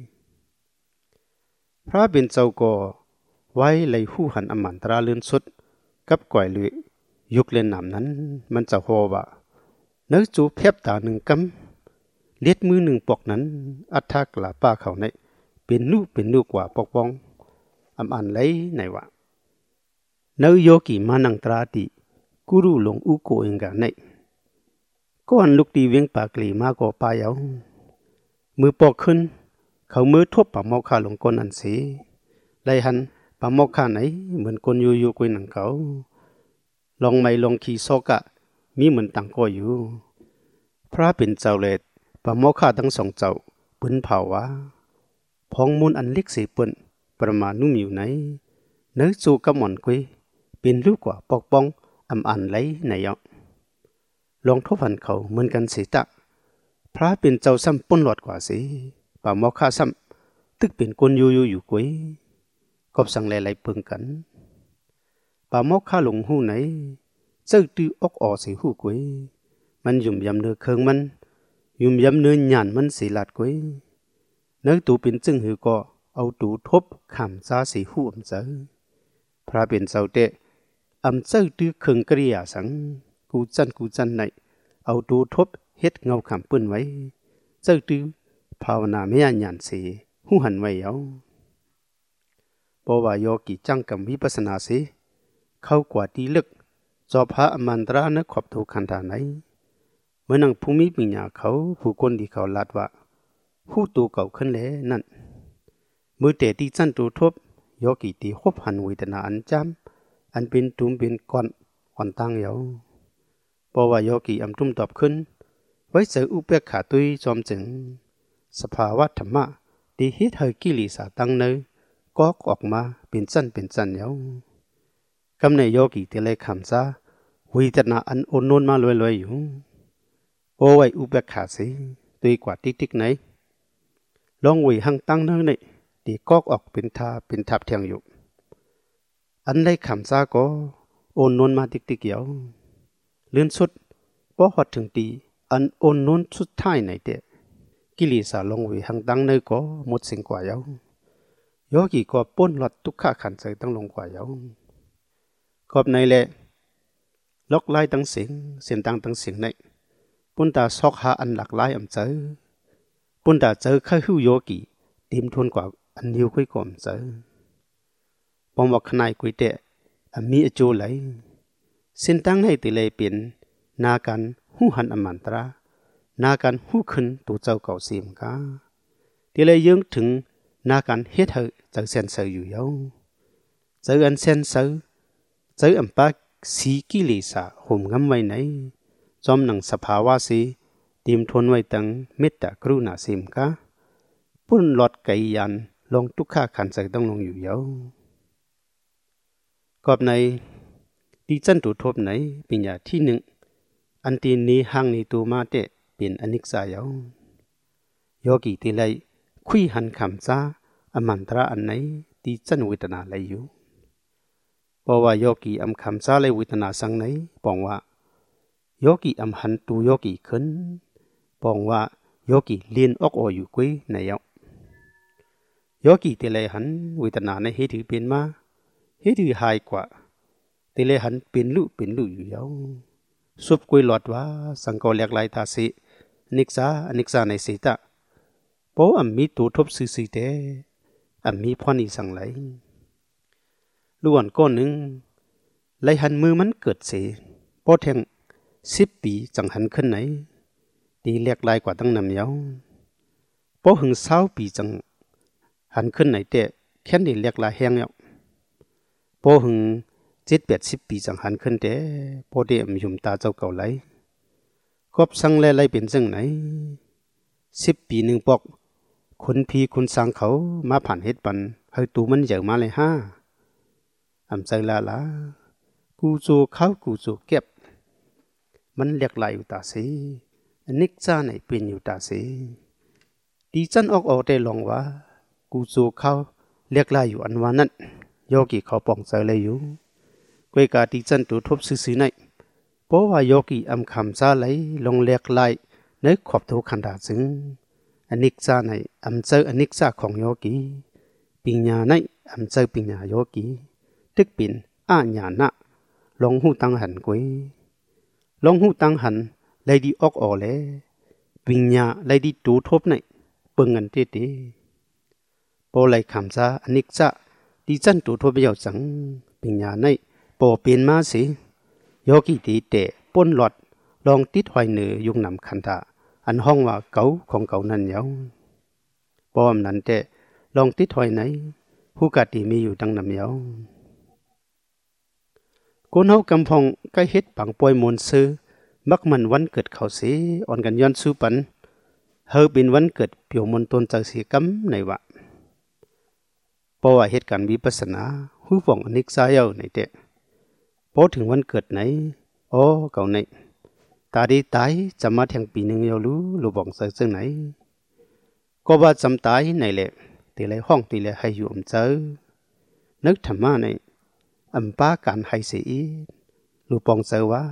พระเป็นเจ้าก็ไว้ไหลหูหันอมันตราเลื่อนสุดกับก่อยลุยยุคเล่นน้ำนั้นมันจะโหว่าเนื้อจูเพียบตาหนึ่งกำเล็ดมือหนึ่งปอกนั้นอัฐากลาป้าเขาในเป็นลูกกว่าปอกปองอันไหลไหนว่าเนื้อโยกีมานังตราติกูรูหลงอุโกเองกันในก้อนลูกตีเวียงปากลีมาก่อปลายเอามือปอกขึ้นเขามือทบปากหม้อข้าลงก้นอันสีไล่หันปากหม้อข้าไหนเหมือนคนอยู่กุยหนังเขาลองไม่ลองขี่โซกะมีเหมือนต่างก็อยู่พระเป็นเจ้าเลดปากหม้อข้าทั้งสองเจ้าปืนเผาวะพองมูลอันเล็กสีปืนประมาณนุ่มอยู่ไหนเนื้อจูกระหม่อนกุยเป็นลูกกว่าปอกปองอันไหลไหนอ่ะลองทบหันเขาเหมือนกันสีตะพระเป็นเจ้าซ้ำป้นหลอดกว่าสิป่าหม้อข้าซ้ำตึกเป็นคนอยู่กุยกบสั่งไหลเปิงกันป่าหม้อข้าหลงหูไหนเจ้าตื้ออกอสีหูกุยมันยุ่มยำเนื้อเคืองมันยุ่มยำเนื้อหยานมันสีหลาดกุยเนื้อตูเป็นจึงหือก็เอาตูทบขำซาสีหูเจอพระเป็นเจ้าเตะเจ้าตื้อเคืองกริยาสังกูจันในเอาตูทบเฮ็ดเงาขำปื้นไว้เจ้าตื้อภาวนาไม่หยานสีหูหันไว้เอาเพราะว่าโยกิจังกับวิปัสสนาสีเข้ากว่าที่ลึกจอบพระอมันตราเนขอบถูกขันธาไหนเมื่อนังภูมิปัญญาเขาผู้คนที่เขาลัดว่าผู้ตัวเก่าขึ้นแล้วนั่นมือเตะที่จันตูทบโยกิตีหบหันเวทนาอันจำอันเป็นตุ่มเป็นก้อนอ่อนตั้งเยาเพราะว่าโยกิตุ้มตอบขึ้นไว้เจออุเบกขาตุยจอมจึงสภาวะธรรมะที่ฮิตเฮกิลิสาตั้งเนยก็ออกมาเป็นจันเยากำในโยกิที่เลยคำซาวิจารณาอันอนนมาลอยอยู่โอ้ไว้อุเบกขาสิตุยกว่าติ๊กไหนลองวิหังตั้งเนยนี่ที่ก็ออกเป็นทับเทียงอยู่อันได้คำซาก็อนนมาติ๊กเยาเลื่อนสุดพอหอดถึงตีอันอนนสุดท้ายไหนเตะกิลิสาลงวิหังตั้งเนยก็หมดสิ่งกว่าเยาโยกีก็ป้นหลอดทุกข้าขันใจตั้งลงกว่าเยากอบในแหละล็อกไล่ตั้งเสียงตั้งเสียงในปุ่นตาซอกหาอันหลากหลายเจอปุ่นตาเจอข้าหิวโยกีเต็มทวนกว่าอันยิวคุยก่อมเจอปอมว่าขนายกุยเตะมีอจูไหลเส้นตั้งให้ติเลยเป็นนาการหูหันอมันตรานาการหูขึ้นตัวเจ้าเก่าเสียมกาติเลยยังถึงนาการเฮ็ดให้เจอเส้นเสืออยู่ยาวเจออันเส้นเสือเจออันปากสีกิเลสห่มงำไว้ไหนจอมหนังสภาวะสีเตรียมทนไว้ตั้งเมตตากรุณาเสียมกาปุ่นหลอดไก่ยันลงทุกข้าขันใส่ต้องลงอยู่ยาวกอบในดีจันตุทบไหนปัญญาที่หนึ่งอันตีนี้ห่างในตัวมาเตะเป็นอนิจจายาวโยกีที่ไรคุยหันคำซาอมันตราอันไหนดีจันวิตนาไหลอยู่เพราะว่าโยกีอำคำซาเลยวิตนาสังไหนปองว่าโยกีอำหันตูโยกีขึ้นปองว่าโยกีเลียนออกอยู่กุยในยาวโยกีที่ไรหันวิตนาในเหตุเป็นมาเหตุหายกว่าที่เลยหันเป็นลุอยู่ยาวสุบกุยหลอดว่าสังกอเลียกลายตาสินิกษาในสีตาเพราะอันมีตัวทบสื่อเตอันมีพรอีสังไหลล้วนก้อนหนึ่งไหลหันมือมันเกิดเสียพอแทง10 ปีจังหันขึ้นไหนตีเลียกลายกว่าตั้งนำยาวพอหึง20 ปีจังหันขึ้นไหนเตะแค่นี้เลียกลายแห้งยาวพอหึง7-80 ปีจังหันขึ้นเตะพอเดมยุ่มตาเจ้าเก่าไหลครบสังไหลเป็นจังไหน10 ปีหนึ่งปอกคนพีคนสังเขามาผ่านเฮ็ดปันให้ตูมันใหญ่มาเลยอำใจละกูโจเขากูโจเก็บมันเรียกลายอยู่ตาสีนิกจ้าไหนเป็นอยู่ตาสีดีจันออกได้ลองว่ากูโจเขาเรียกลายอยู่อันวานั้นโยกีเขาปองใจเลยอยู่กวยกาดีจันตัวทบซื้อในเพราะว่าโยกีอำคำซาไหลลงเรียกลายในขอบทุขันดาซึ่งอนิกจ้าในอำเจออนิกจ้าของโยกีปิญญาในอำเจอปิญญาโยกีตึกปินอาญานะลงหูตังหันกวยลงหูตังหันเลยดีออกเลยปิญญาเลยดีตูทบในเปิงเงินเตโปเลยคำซาอนิกจ้าดีจันตูทบเยาวจังปิญญาในโปเป็นมาสิโยกีตีเตะป้นหลอดลองติดหอยเนือยุงนำคันตาอันห้องว่าเก่าของเก่านั่นยาวปอมนั้นเตะลองติดหอยไหนผู้กาตีมีอยู่ดังนำยาวคนเฮากำพองใกล้เฮ็ดปังป่วยมนซื้อมักมันวันเกิดเขาเสียอ่อนกันย้อนสู้ปันเฮาเป็นวันเกิดเปียวมนตนจากเสียกำในวะเพราะว่าเหตุการณ์วิปัสสนาหูฟ่องอนิกสายเอาในเตะพอถึงวันเกิดไหนอ๋อเก่าในตาดีตายจะมาแทงปีหนึ่งยาวรู้บอกใส่ซึ่งไหนก็ว่าจำตายในแหละตีเลยห้องตีเลยให้อยู่อมเจอนึกธรรมะในอำป้าการให้เสียรู้ปองเจอว่า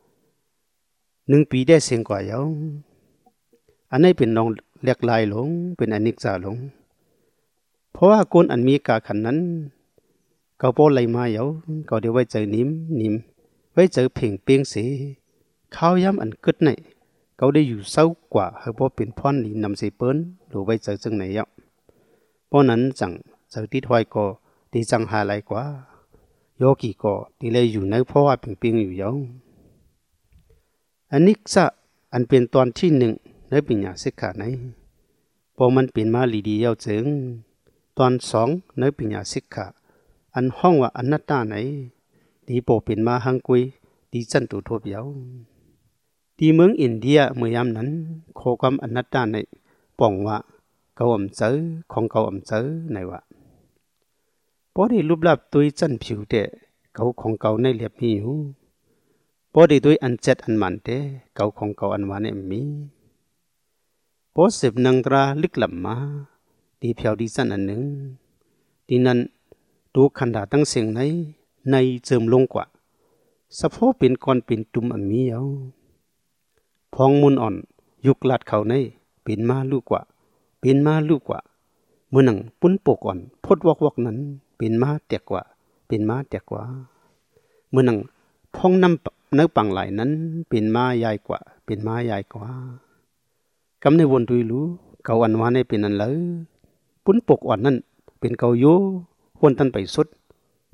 1 ปีได้เสียงกว่ายาวอันนี้เป็นน้องเรียกลายหลงเป็นอนิกจาหลงเพราะว่าคนอันมีกาขันนั้นเขาโปไหลมาเยาเขาเดี๋ยวไว้เจอนิ่มไว้เจอเพ่งเปียงเสียข้าวย้ำอันกึดในเขาได้อยู่เศร้ากว่าเขาพอเป็นพรหลีนำเสียเปิ้นหรือไว้เจอจึงไหนยะเพราะนั้นจังเจอติดหอยก็ดีจังหาไหลกว่าโยกีก็ดีเลยอยู่ในเพราะว่าเพ่งอยู่เยาอันนี้ซะอันเป็นตอนที่1ในปัญญาสิกขาไหนพอมันเป็นมาลีดีเยาจึงตอน2ในปัญญาสิกขาอันห้องว่าอนัตตาไหนดีโปเป็นมาหังกุยดีจันตุทบยาวดีเมืองอินเดียเมื่อยามนั้นโคความอนัตตาในป่องว่าเก่าอำเจอของเก่าอำเจอในว่าพอได้รูปลับตุยจันผิวเตะเก่าของเก่าในเรียบมีอยู่พอได้ตุยอันเจ็ดอันมันเตะเก่าของเก่าอันวานมีพอสืบนังตราลึกลำมาดีเพียวดีจันอันหนึ่งดีนั้นตัวขันดาตั้งเสียงในเจิมลงกว่าสะโพกเป็นก้อนเป็นตุ่มอันมีเอาพองมุนอ่อนยุกลาดเขาในเป็นมาลูกกว่าเมื่อหนังปุ้นปกอ่อนพดวอกนั้นเป็นมาแตกกว่าเมื่อหนังพองน้ำเนื้อปังไหลนั้นเป็นมาใหญ่กว่ากำในวนดุยรู้เก่าอันวานในเป็นอันเลยปุ้นปกอ่อนนั้นเป็นเก่าโยวนตันไปสุด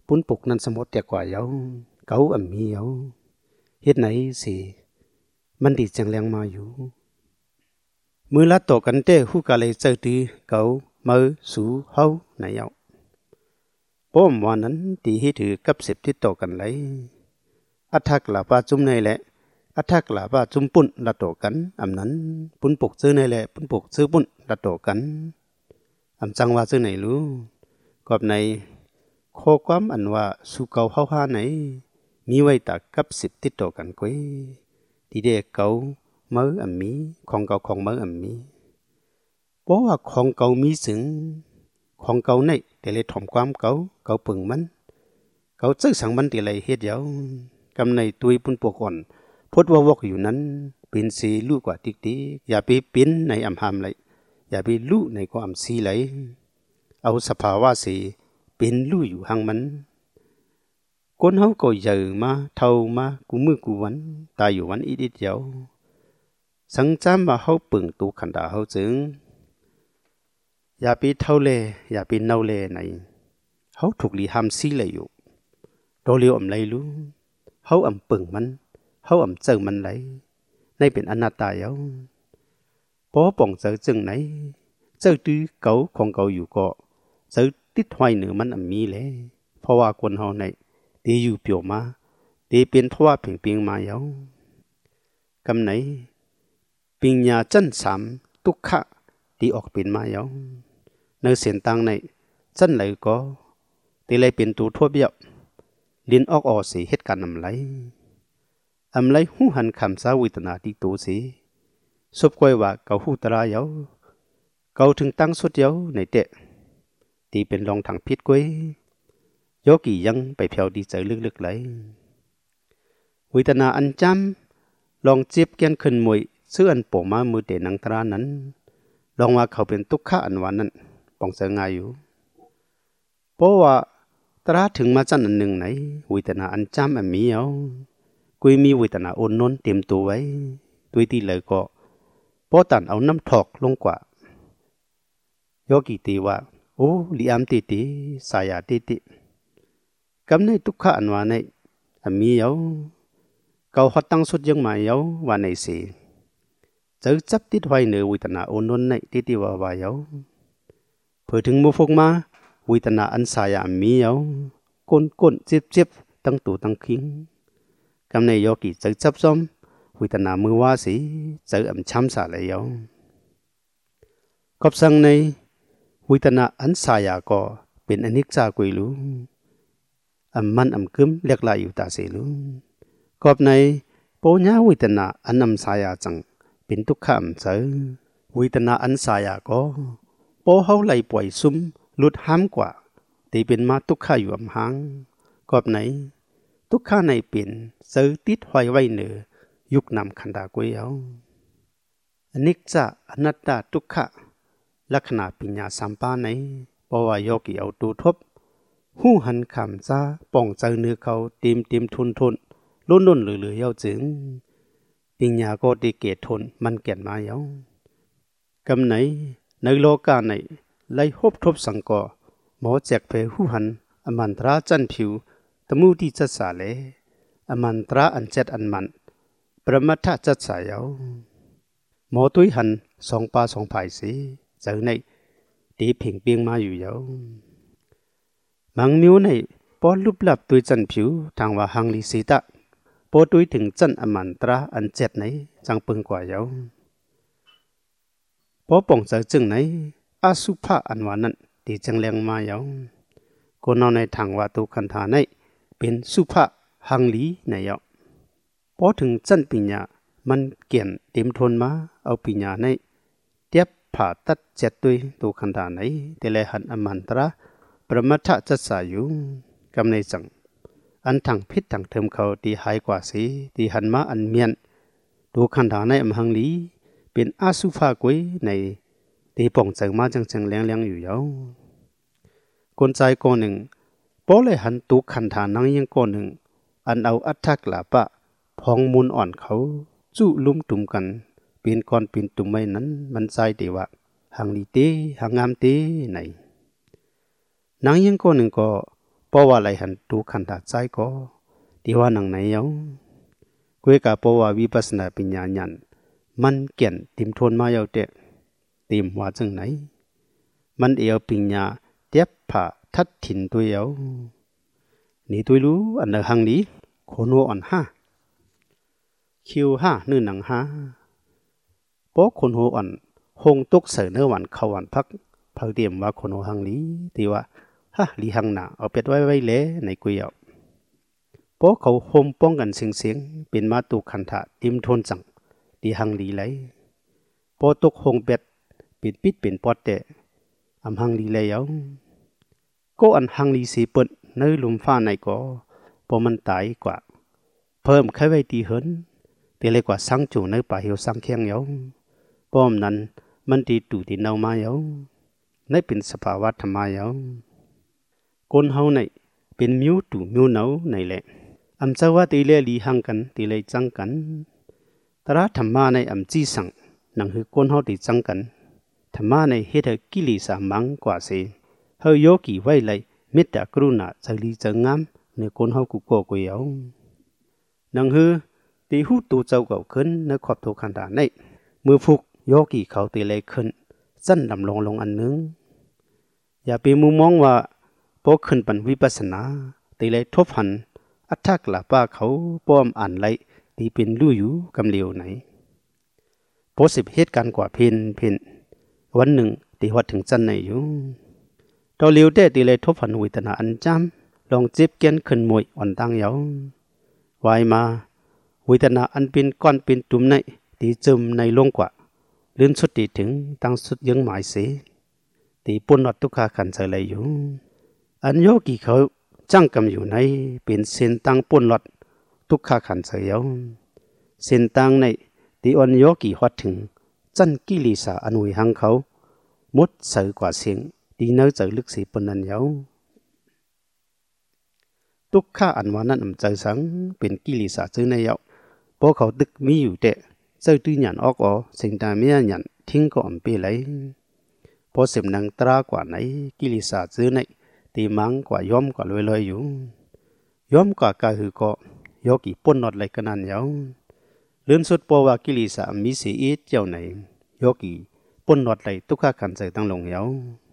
ปุ้นปุกนั้นสมมติแต่กว่าเยาเก่ามีเยาเฮ็ดไหนสิมันดีจังแรงมาอยู่มือละต่อกันเต้ฮู้กะเลยเจอตีเก่ามือสู่เฮาไหนเยาป้อมว่านั้นตีให้ถือกับ10ที่ต่อกันไหลอัทักลาปาจุ่มในแหละอัทักลาปาจุ่มปุ่นละต่อกันอำนั้นปุ้นปุกซื้อในแหละปุ้นปุกซื้อปุ่นละต่อกันอำจังว่าซื้อไหนรู้กอบในข้อความอันว่าสู่เก่าเฮาหาไหนมีไว้ตากับ10ที่ต่อกันก้อยที่เด็กเก่ามือมีของเก่าของมือมีเพราะว่าของเก่ามีสึงของเก่าในแต่เลยถ่อมความเก่าปึงมันเก่าซื้อสังมันแต่เลยเฮ็ดเยากำในตุยปุ่นปวก่อนพดว่าวอกอยู่นั้นเป็นสีลูกกว่าติ๊กๆอย่าไปปิ้นในอำหามเลยอย่าไปลู่ในก็อำซีเลยเอาสภาวะสีเป็นลู่อยู่ห่างมันคนเฮาก็เยอะมาเท่ามากูมือกูวันตายอยู่วันอีดิดเดียวสังจำว่าเฮาปึงตูขันดาเฮาจึงอย่าไปเท่าเลอย่าไปเน่าเลไหนเฮาถูกลีหามซีเลยอยู่โดเลียวอำไรรู้เฮาอำปึงมันเฮาอำเจอมันไหลในเป็นอนัตตาเยาพอป่องเจอจึงไหนเจอตื้อเก่าของเก่าอยู่ก็เจอติดห้อยเหนือมันมีแลเพราะว่าคนเฮาในตีอยู่เปียวมาตีเป็นทว่าเพียงมาเยากำไหนปิญญาจันสามทุกขะตีออกเป็นมาเยาในเสียนตังในจันไหลก็ตีเลยเป็นตัวทั่วเบี้ยลิ้นออกออสีเหตุการณ์อำไรหูหันคำสาวิตนาตีตัวสีสบกวยว่าเกาหูตราเยาเกาถึงตั้งสุดเยาในเตะตีเป็นรองถังพิษกวยโยกี่ยังไปเพียวดีใจลึกๆไหลวิตนาอันจำลองจีบเกียนขึ้นมวยเสื้ออันโปมามือเตนังตรานั้นลองว่าเขาเป็นทุกข์อันวันนั้นปองเสงายอยู่เพราะว่าตราถึงมาจันอันหนึ่งไหนวิตนาอันจำอันมีเอากุยมีวิตนาโอนนนเตรียมตัวไว้ตัวที่เลยก็พอตันเอาน้ำถอกลงกว่าโยกี่ตีว่าโอ้ลิอามตีสายาตีกำในทุกข์อันว่าในมีเอาเกาหัดตั้งสุดยังมาเอาว่าในสิเจอจับติดไว้เหนือวิตนาโอนนในตีว่าเอาเพื่อถึงมุฟกมาวิตนาอันสายามีเอาก้นเจ็บตั้งตัวตั้งคิงกำในโยกี่เจอจับซ้อมวิตนามือว่าสิเจอช้ำสาเลยเอากบสังในวิตนาอันสายาก็เป็นอนิจจากุยรู้มันกึมเรียกลายอยู่ตาเสลุกอบในปัญญาวิตนาอันสายาจังเป็นทุกขเจอวิตนาอันสายาก็ปอเฮาไหลปล่อยซุ่มหลุดห้ามกว่าตีเป็นมาทุกขอยู่หางกอบไหนทุกขในเป็นเจอติดห้อยไว้เหนือยุคนำขันดากวยเอาอนิจจาอนัตตาทุกขลักษณะปัญญาสัมปาในเพราะว่าโยกีเอาตูทบหูหันคำจ้าป่องเจอเนื้อเขาเต็มทุนล้นเหลือเย้าจึงปัญญาก็ดีเกตทนมันแก่นมาเย้ากำไหนในโลกาในไล่ฮบทบสังกอหมอแจกเพหูหันอมันตราจันผิวตมูที่จัดสาเลอมันตราอันเจ็ดอันมันประมัทธจัดสายเย้าหมอตุยหัน2 ปา2 ภายสีเจอในตีเพ่งเปียงมาอยู่เย้ามังมิวในปอลุบลับตุยจันผิวทางว่าหังลิสีตะปอตุยถึงจันอมันตราอันเจ็ดในจังปึงกว่าเย้าพอป่องเจอจึงในอาสุภาอันวานั้นตีจังแรงมาเย้าก็นอนในทางว่าตุคันธาในเป็นสุภาหังลีในเย้าพอถึงจันปิญญามันเกี่ยนเต็มทนมาเอาปิญญาในเทียบผ่าตัดเจ็ดตุยตุคันธาในแต่เลยหันอมันตราประมัทธจัดสาอยู่กำในจังอันทางพิษทางเทิมเขาตีหายกว่าสีตีหันมาอันเมียนดูขันธาในอำหังลีเป็นอาสุภากวยในตีป่องเจิงมาจังแรงอยู่เย้าคนใจก้อนหนึ่งพอเลยหันตุขันธานังยังก้อนหนึ่งอันเอาอัตถักลาปะพองมูลอ่อนเขาจู่ลุ่มตุ่มกันเป็นก้อนเป็นตุ่มไม่นั้นมันใจเดียวหังลีเตหังงามเตไหนนางยังก้อนหนึ่งก็ปเพราะว่าไรหันตูขันตาใจก็ที่ว่าหนังไหนเอากุยกาเพราะว่าวิปัสสนาปัญญาญันมันเกี่ยนติมทวนมาเยาเตะติมว่าจังไหนมันเอวปัญญาเทียบผ่าทัดถิ่นตัวเยานี่ตัวรู้อันเดอหังนี้โคนหัวอ่อนห้าคิวห้านื่นหนังห้าเพราะคนหัวอ่อนหงตุกเสือเนื้อหวานเขาหวานพักเผาเตรียมว่าคนหัวหังนี้ตีว่าฮะลีหังหนาเอาเป็ดไว้เละในกุยเอาเพราะเขาโฮมป้องกันเสียงเป็นมาตุขันธะติมทนจังดีหังลีไหลเพราะตุกหงเป็ดปิดปิดเป็นปอดเตะอำหังลีเลยเอาก็อันหังลีสีเปิดเนื้อลุมฟ้าในก็พอมันตายกว่าเพิ่มแค่ไว้ตีเหินตีเลยกว่าสังจูเนื้อป่าเหี่ยวสังเคียงเอาป้อมนั้นมันตีตู่ตีเนามาเอาในเป็นสภาวะธรรมเอาคนเฮาในเป็นมิวตู่มิวเนาในแหละอำเจ้าว่าตีเลยลีหังกันตีเลยจังกันตราธรรมะในอำจีสังนังคือคนเฮาตีจังกันธรรมะในเฮ็ดให้กิเลสมังกว่าเสเฮาโยกีไว้เลยเมตตากรุณาใจลีใจงามในคนเฮากุโกกุยเอานังคือตีหูตูเจ้าเก่าขึ้นในขอบทุกขันธาในมือฟุกโยกีเขาตีเลยขึ้นสั้นดำลงอันนึงอย่าไปมุมมองว่าพอขึ้นปันวิปัสสนาตีเลยทบหันอัตถักละป้าเขาป้อมอ่านไรตีเป็นลู่อยู่กำเลียวไหนพอสิบเหตุการณ์กว่าเพนวันหนึ่งตีวัดถึงจันไหนอยู่ตอเลียวได้ตีเลยทบหันวิตนาอันจำลองเจ็บเกียนขึ้นมวยอ่อนตั้งเยาววายมาวิตนาอันเป็นก้อนเป็นตุ่มในตีจมในลงกว่าลื่นสุดตีถึงตั้งสุดยังหมายเสียตีปุ่นอดทุกขาขันใจเลยอยู่อันโยกีเขาจังกำอยู่ในเป็นเส้นตั้งปุ่นหลอดทุกขาขันใจเยาเส้นตั้งในตีอันโยกีฮอดถึงจันกิลิสาอนุยหังเขามดเสือกว่าเสียงตีเนื้อใจลึกสีปนนันเยาทุกขาอันวานั้นอำใจสังเป็นกิลิสาซื้อในเยาเพราะเขาตึกมีอยู่แต่เจ้าตื้อหยันออกอ๋อสิ่งตาเมียหยันทิ้งก็อ่ำเปไหลพอเสมนังตรากว่าไหนกิลิสาซื้อในตีมังกว่าย้อมกว่าลอยอยู่ย้อมกว่ากาหือก็ยกอีป่นนอดไหลกันนั่นเยาเลื่อนสุดปว่ากิลิสามีเสียเจ้าไหนยกอีป่นนอดไหลทุกข้าขันใจตั้งลงเยา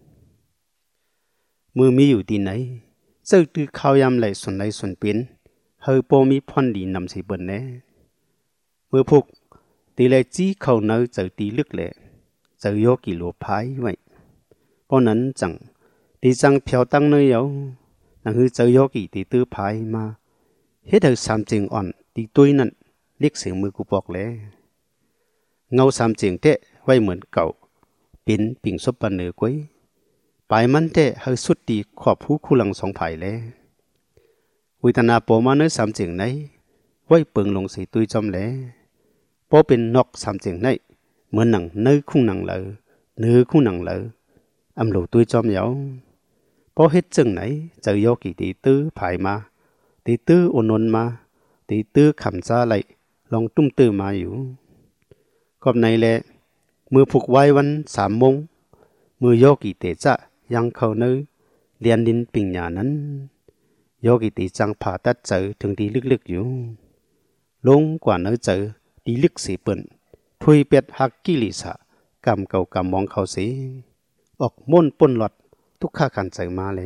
มือมีอยู่ที่ไหนเจ้าตื้อข้าวยำไหลส่วนไหลส่วนเป็นเฮอปมีพอนดีนำสีเบิ่นแน่เมื่อพวกตีเลยจี้เข้าเนื้อเจอตีลึกแหละเจอโยกิโลพายไว้เพราะนั้นจังตีจังเพียวตั้งเนื้อเยานั่นคือเจอโยกิตีตื้อพายมาเฮ็ดให้สามจิงอ่อนตีตุ้ยนั่นเรียกเสียงมือกูบอกแล้วเงาสามจิงเตะไว้เหมือนเก่าเป็นปิ่งซบปันเนือกวยปลายมันเตะให้สุดตีขอบผู้คู่หลังสองไผ่แล้ววิตนาโปมาเนื้อสามจิงไหนไว้เปิงลงสีตุ้ยจอมแล้วพอเป็นนกสามจิงไหนเหมือนหนังเนื้อคุ้งหนังเลยเนื้อคุ้งหนังเลยอำหลูตุ้ยจอมเยาพอเฮ็ดจึงไหนเจอโยกีตีตื้อผายมาตีตื้อโอนนมาตีตื้อขำซาไหลลองตุ้มตื้อมาอยู่กอบในแลมือผูกไว้วัน3 โมงมือโยกีเตจะยังเข้าเนื้อเรียนดินปิ่งหยานั้นโยกีตีจังผ่าตัดเจอถึงตีลึกๆอยู่ลงกว่าเนื้อเจอตีลึกสีเปิ่นทุยเป็ดหักกิลิสะกำเก่ากำมองเขาสีออกม่นป่นหลอดทุกข้าขันใจมาเลย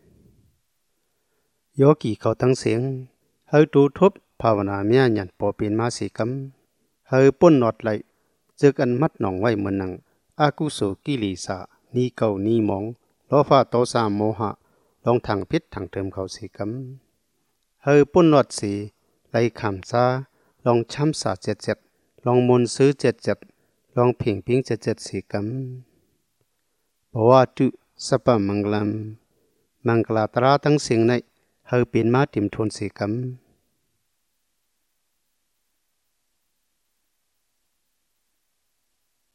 โยกีเขาตั้งเสียงเฮาดูทบภาวนาเมียหยันปอเป็นมาสีกำเฮาป่นหลอดไหลเจอกันมัดหนองไว้เหมือนนังอากุโสกิลิสะนี่เก่านี่มองล้อฟ้าโตสามโมหะลองทางพิษทางเติมเขาสีกำเฮาป่นหลอดสีไหลขำซาลองช้ำสาเจ็ดลองมนซื้อเจ็ดลองเพ่งพิงเจ็ดสีกำเพราะว่าจุสัพมังกลาตราตั้งเสียงในเฮาเป็นมาติมทวนสีกำ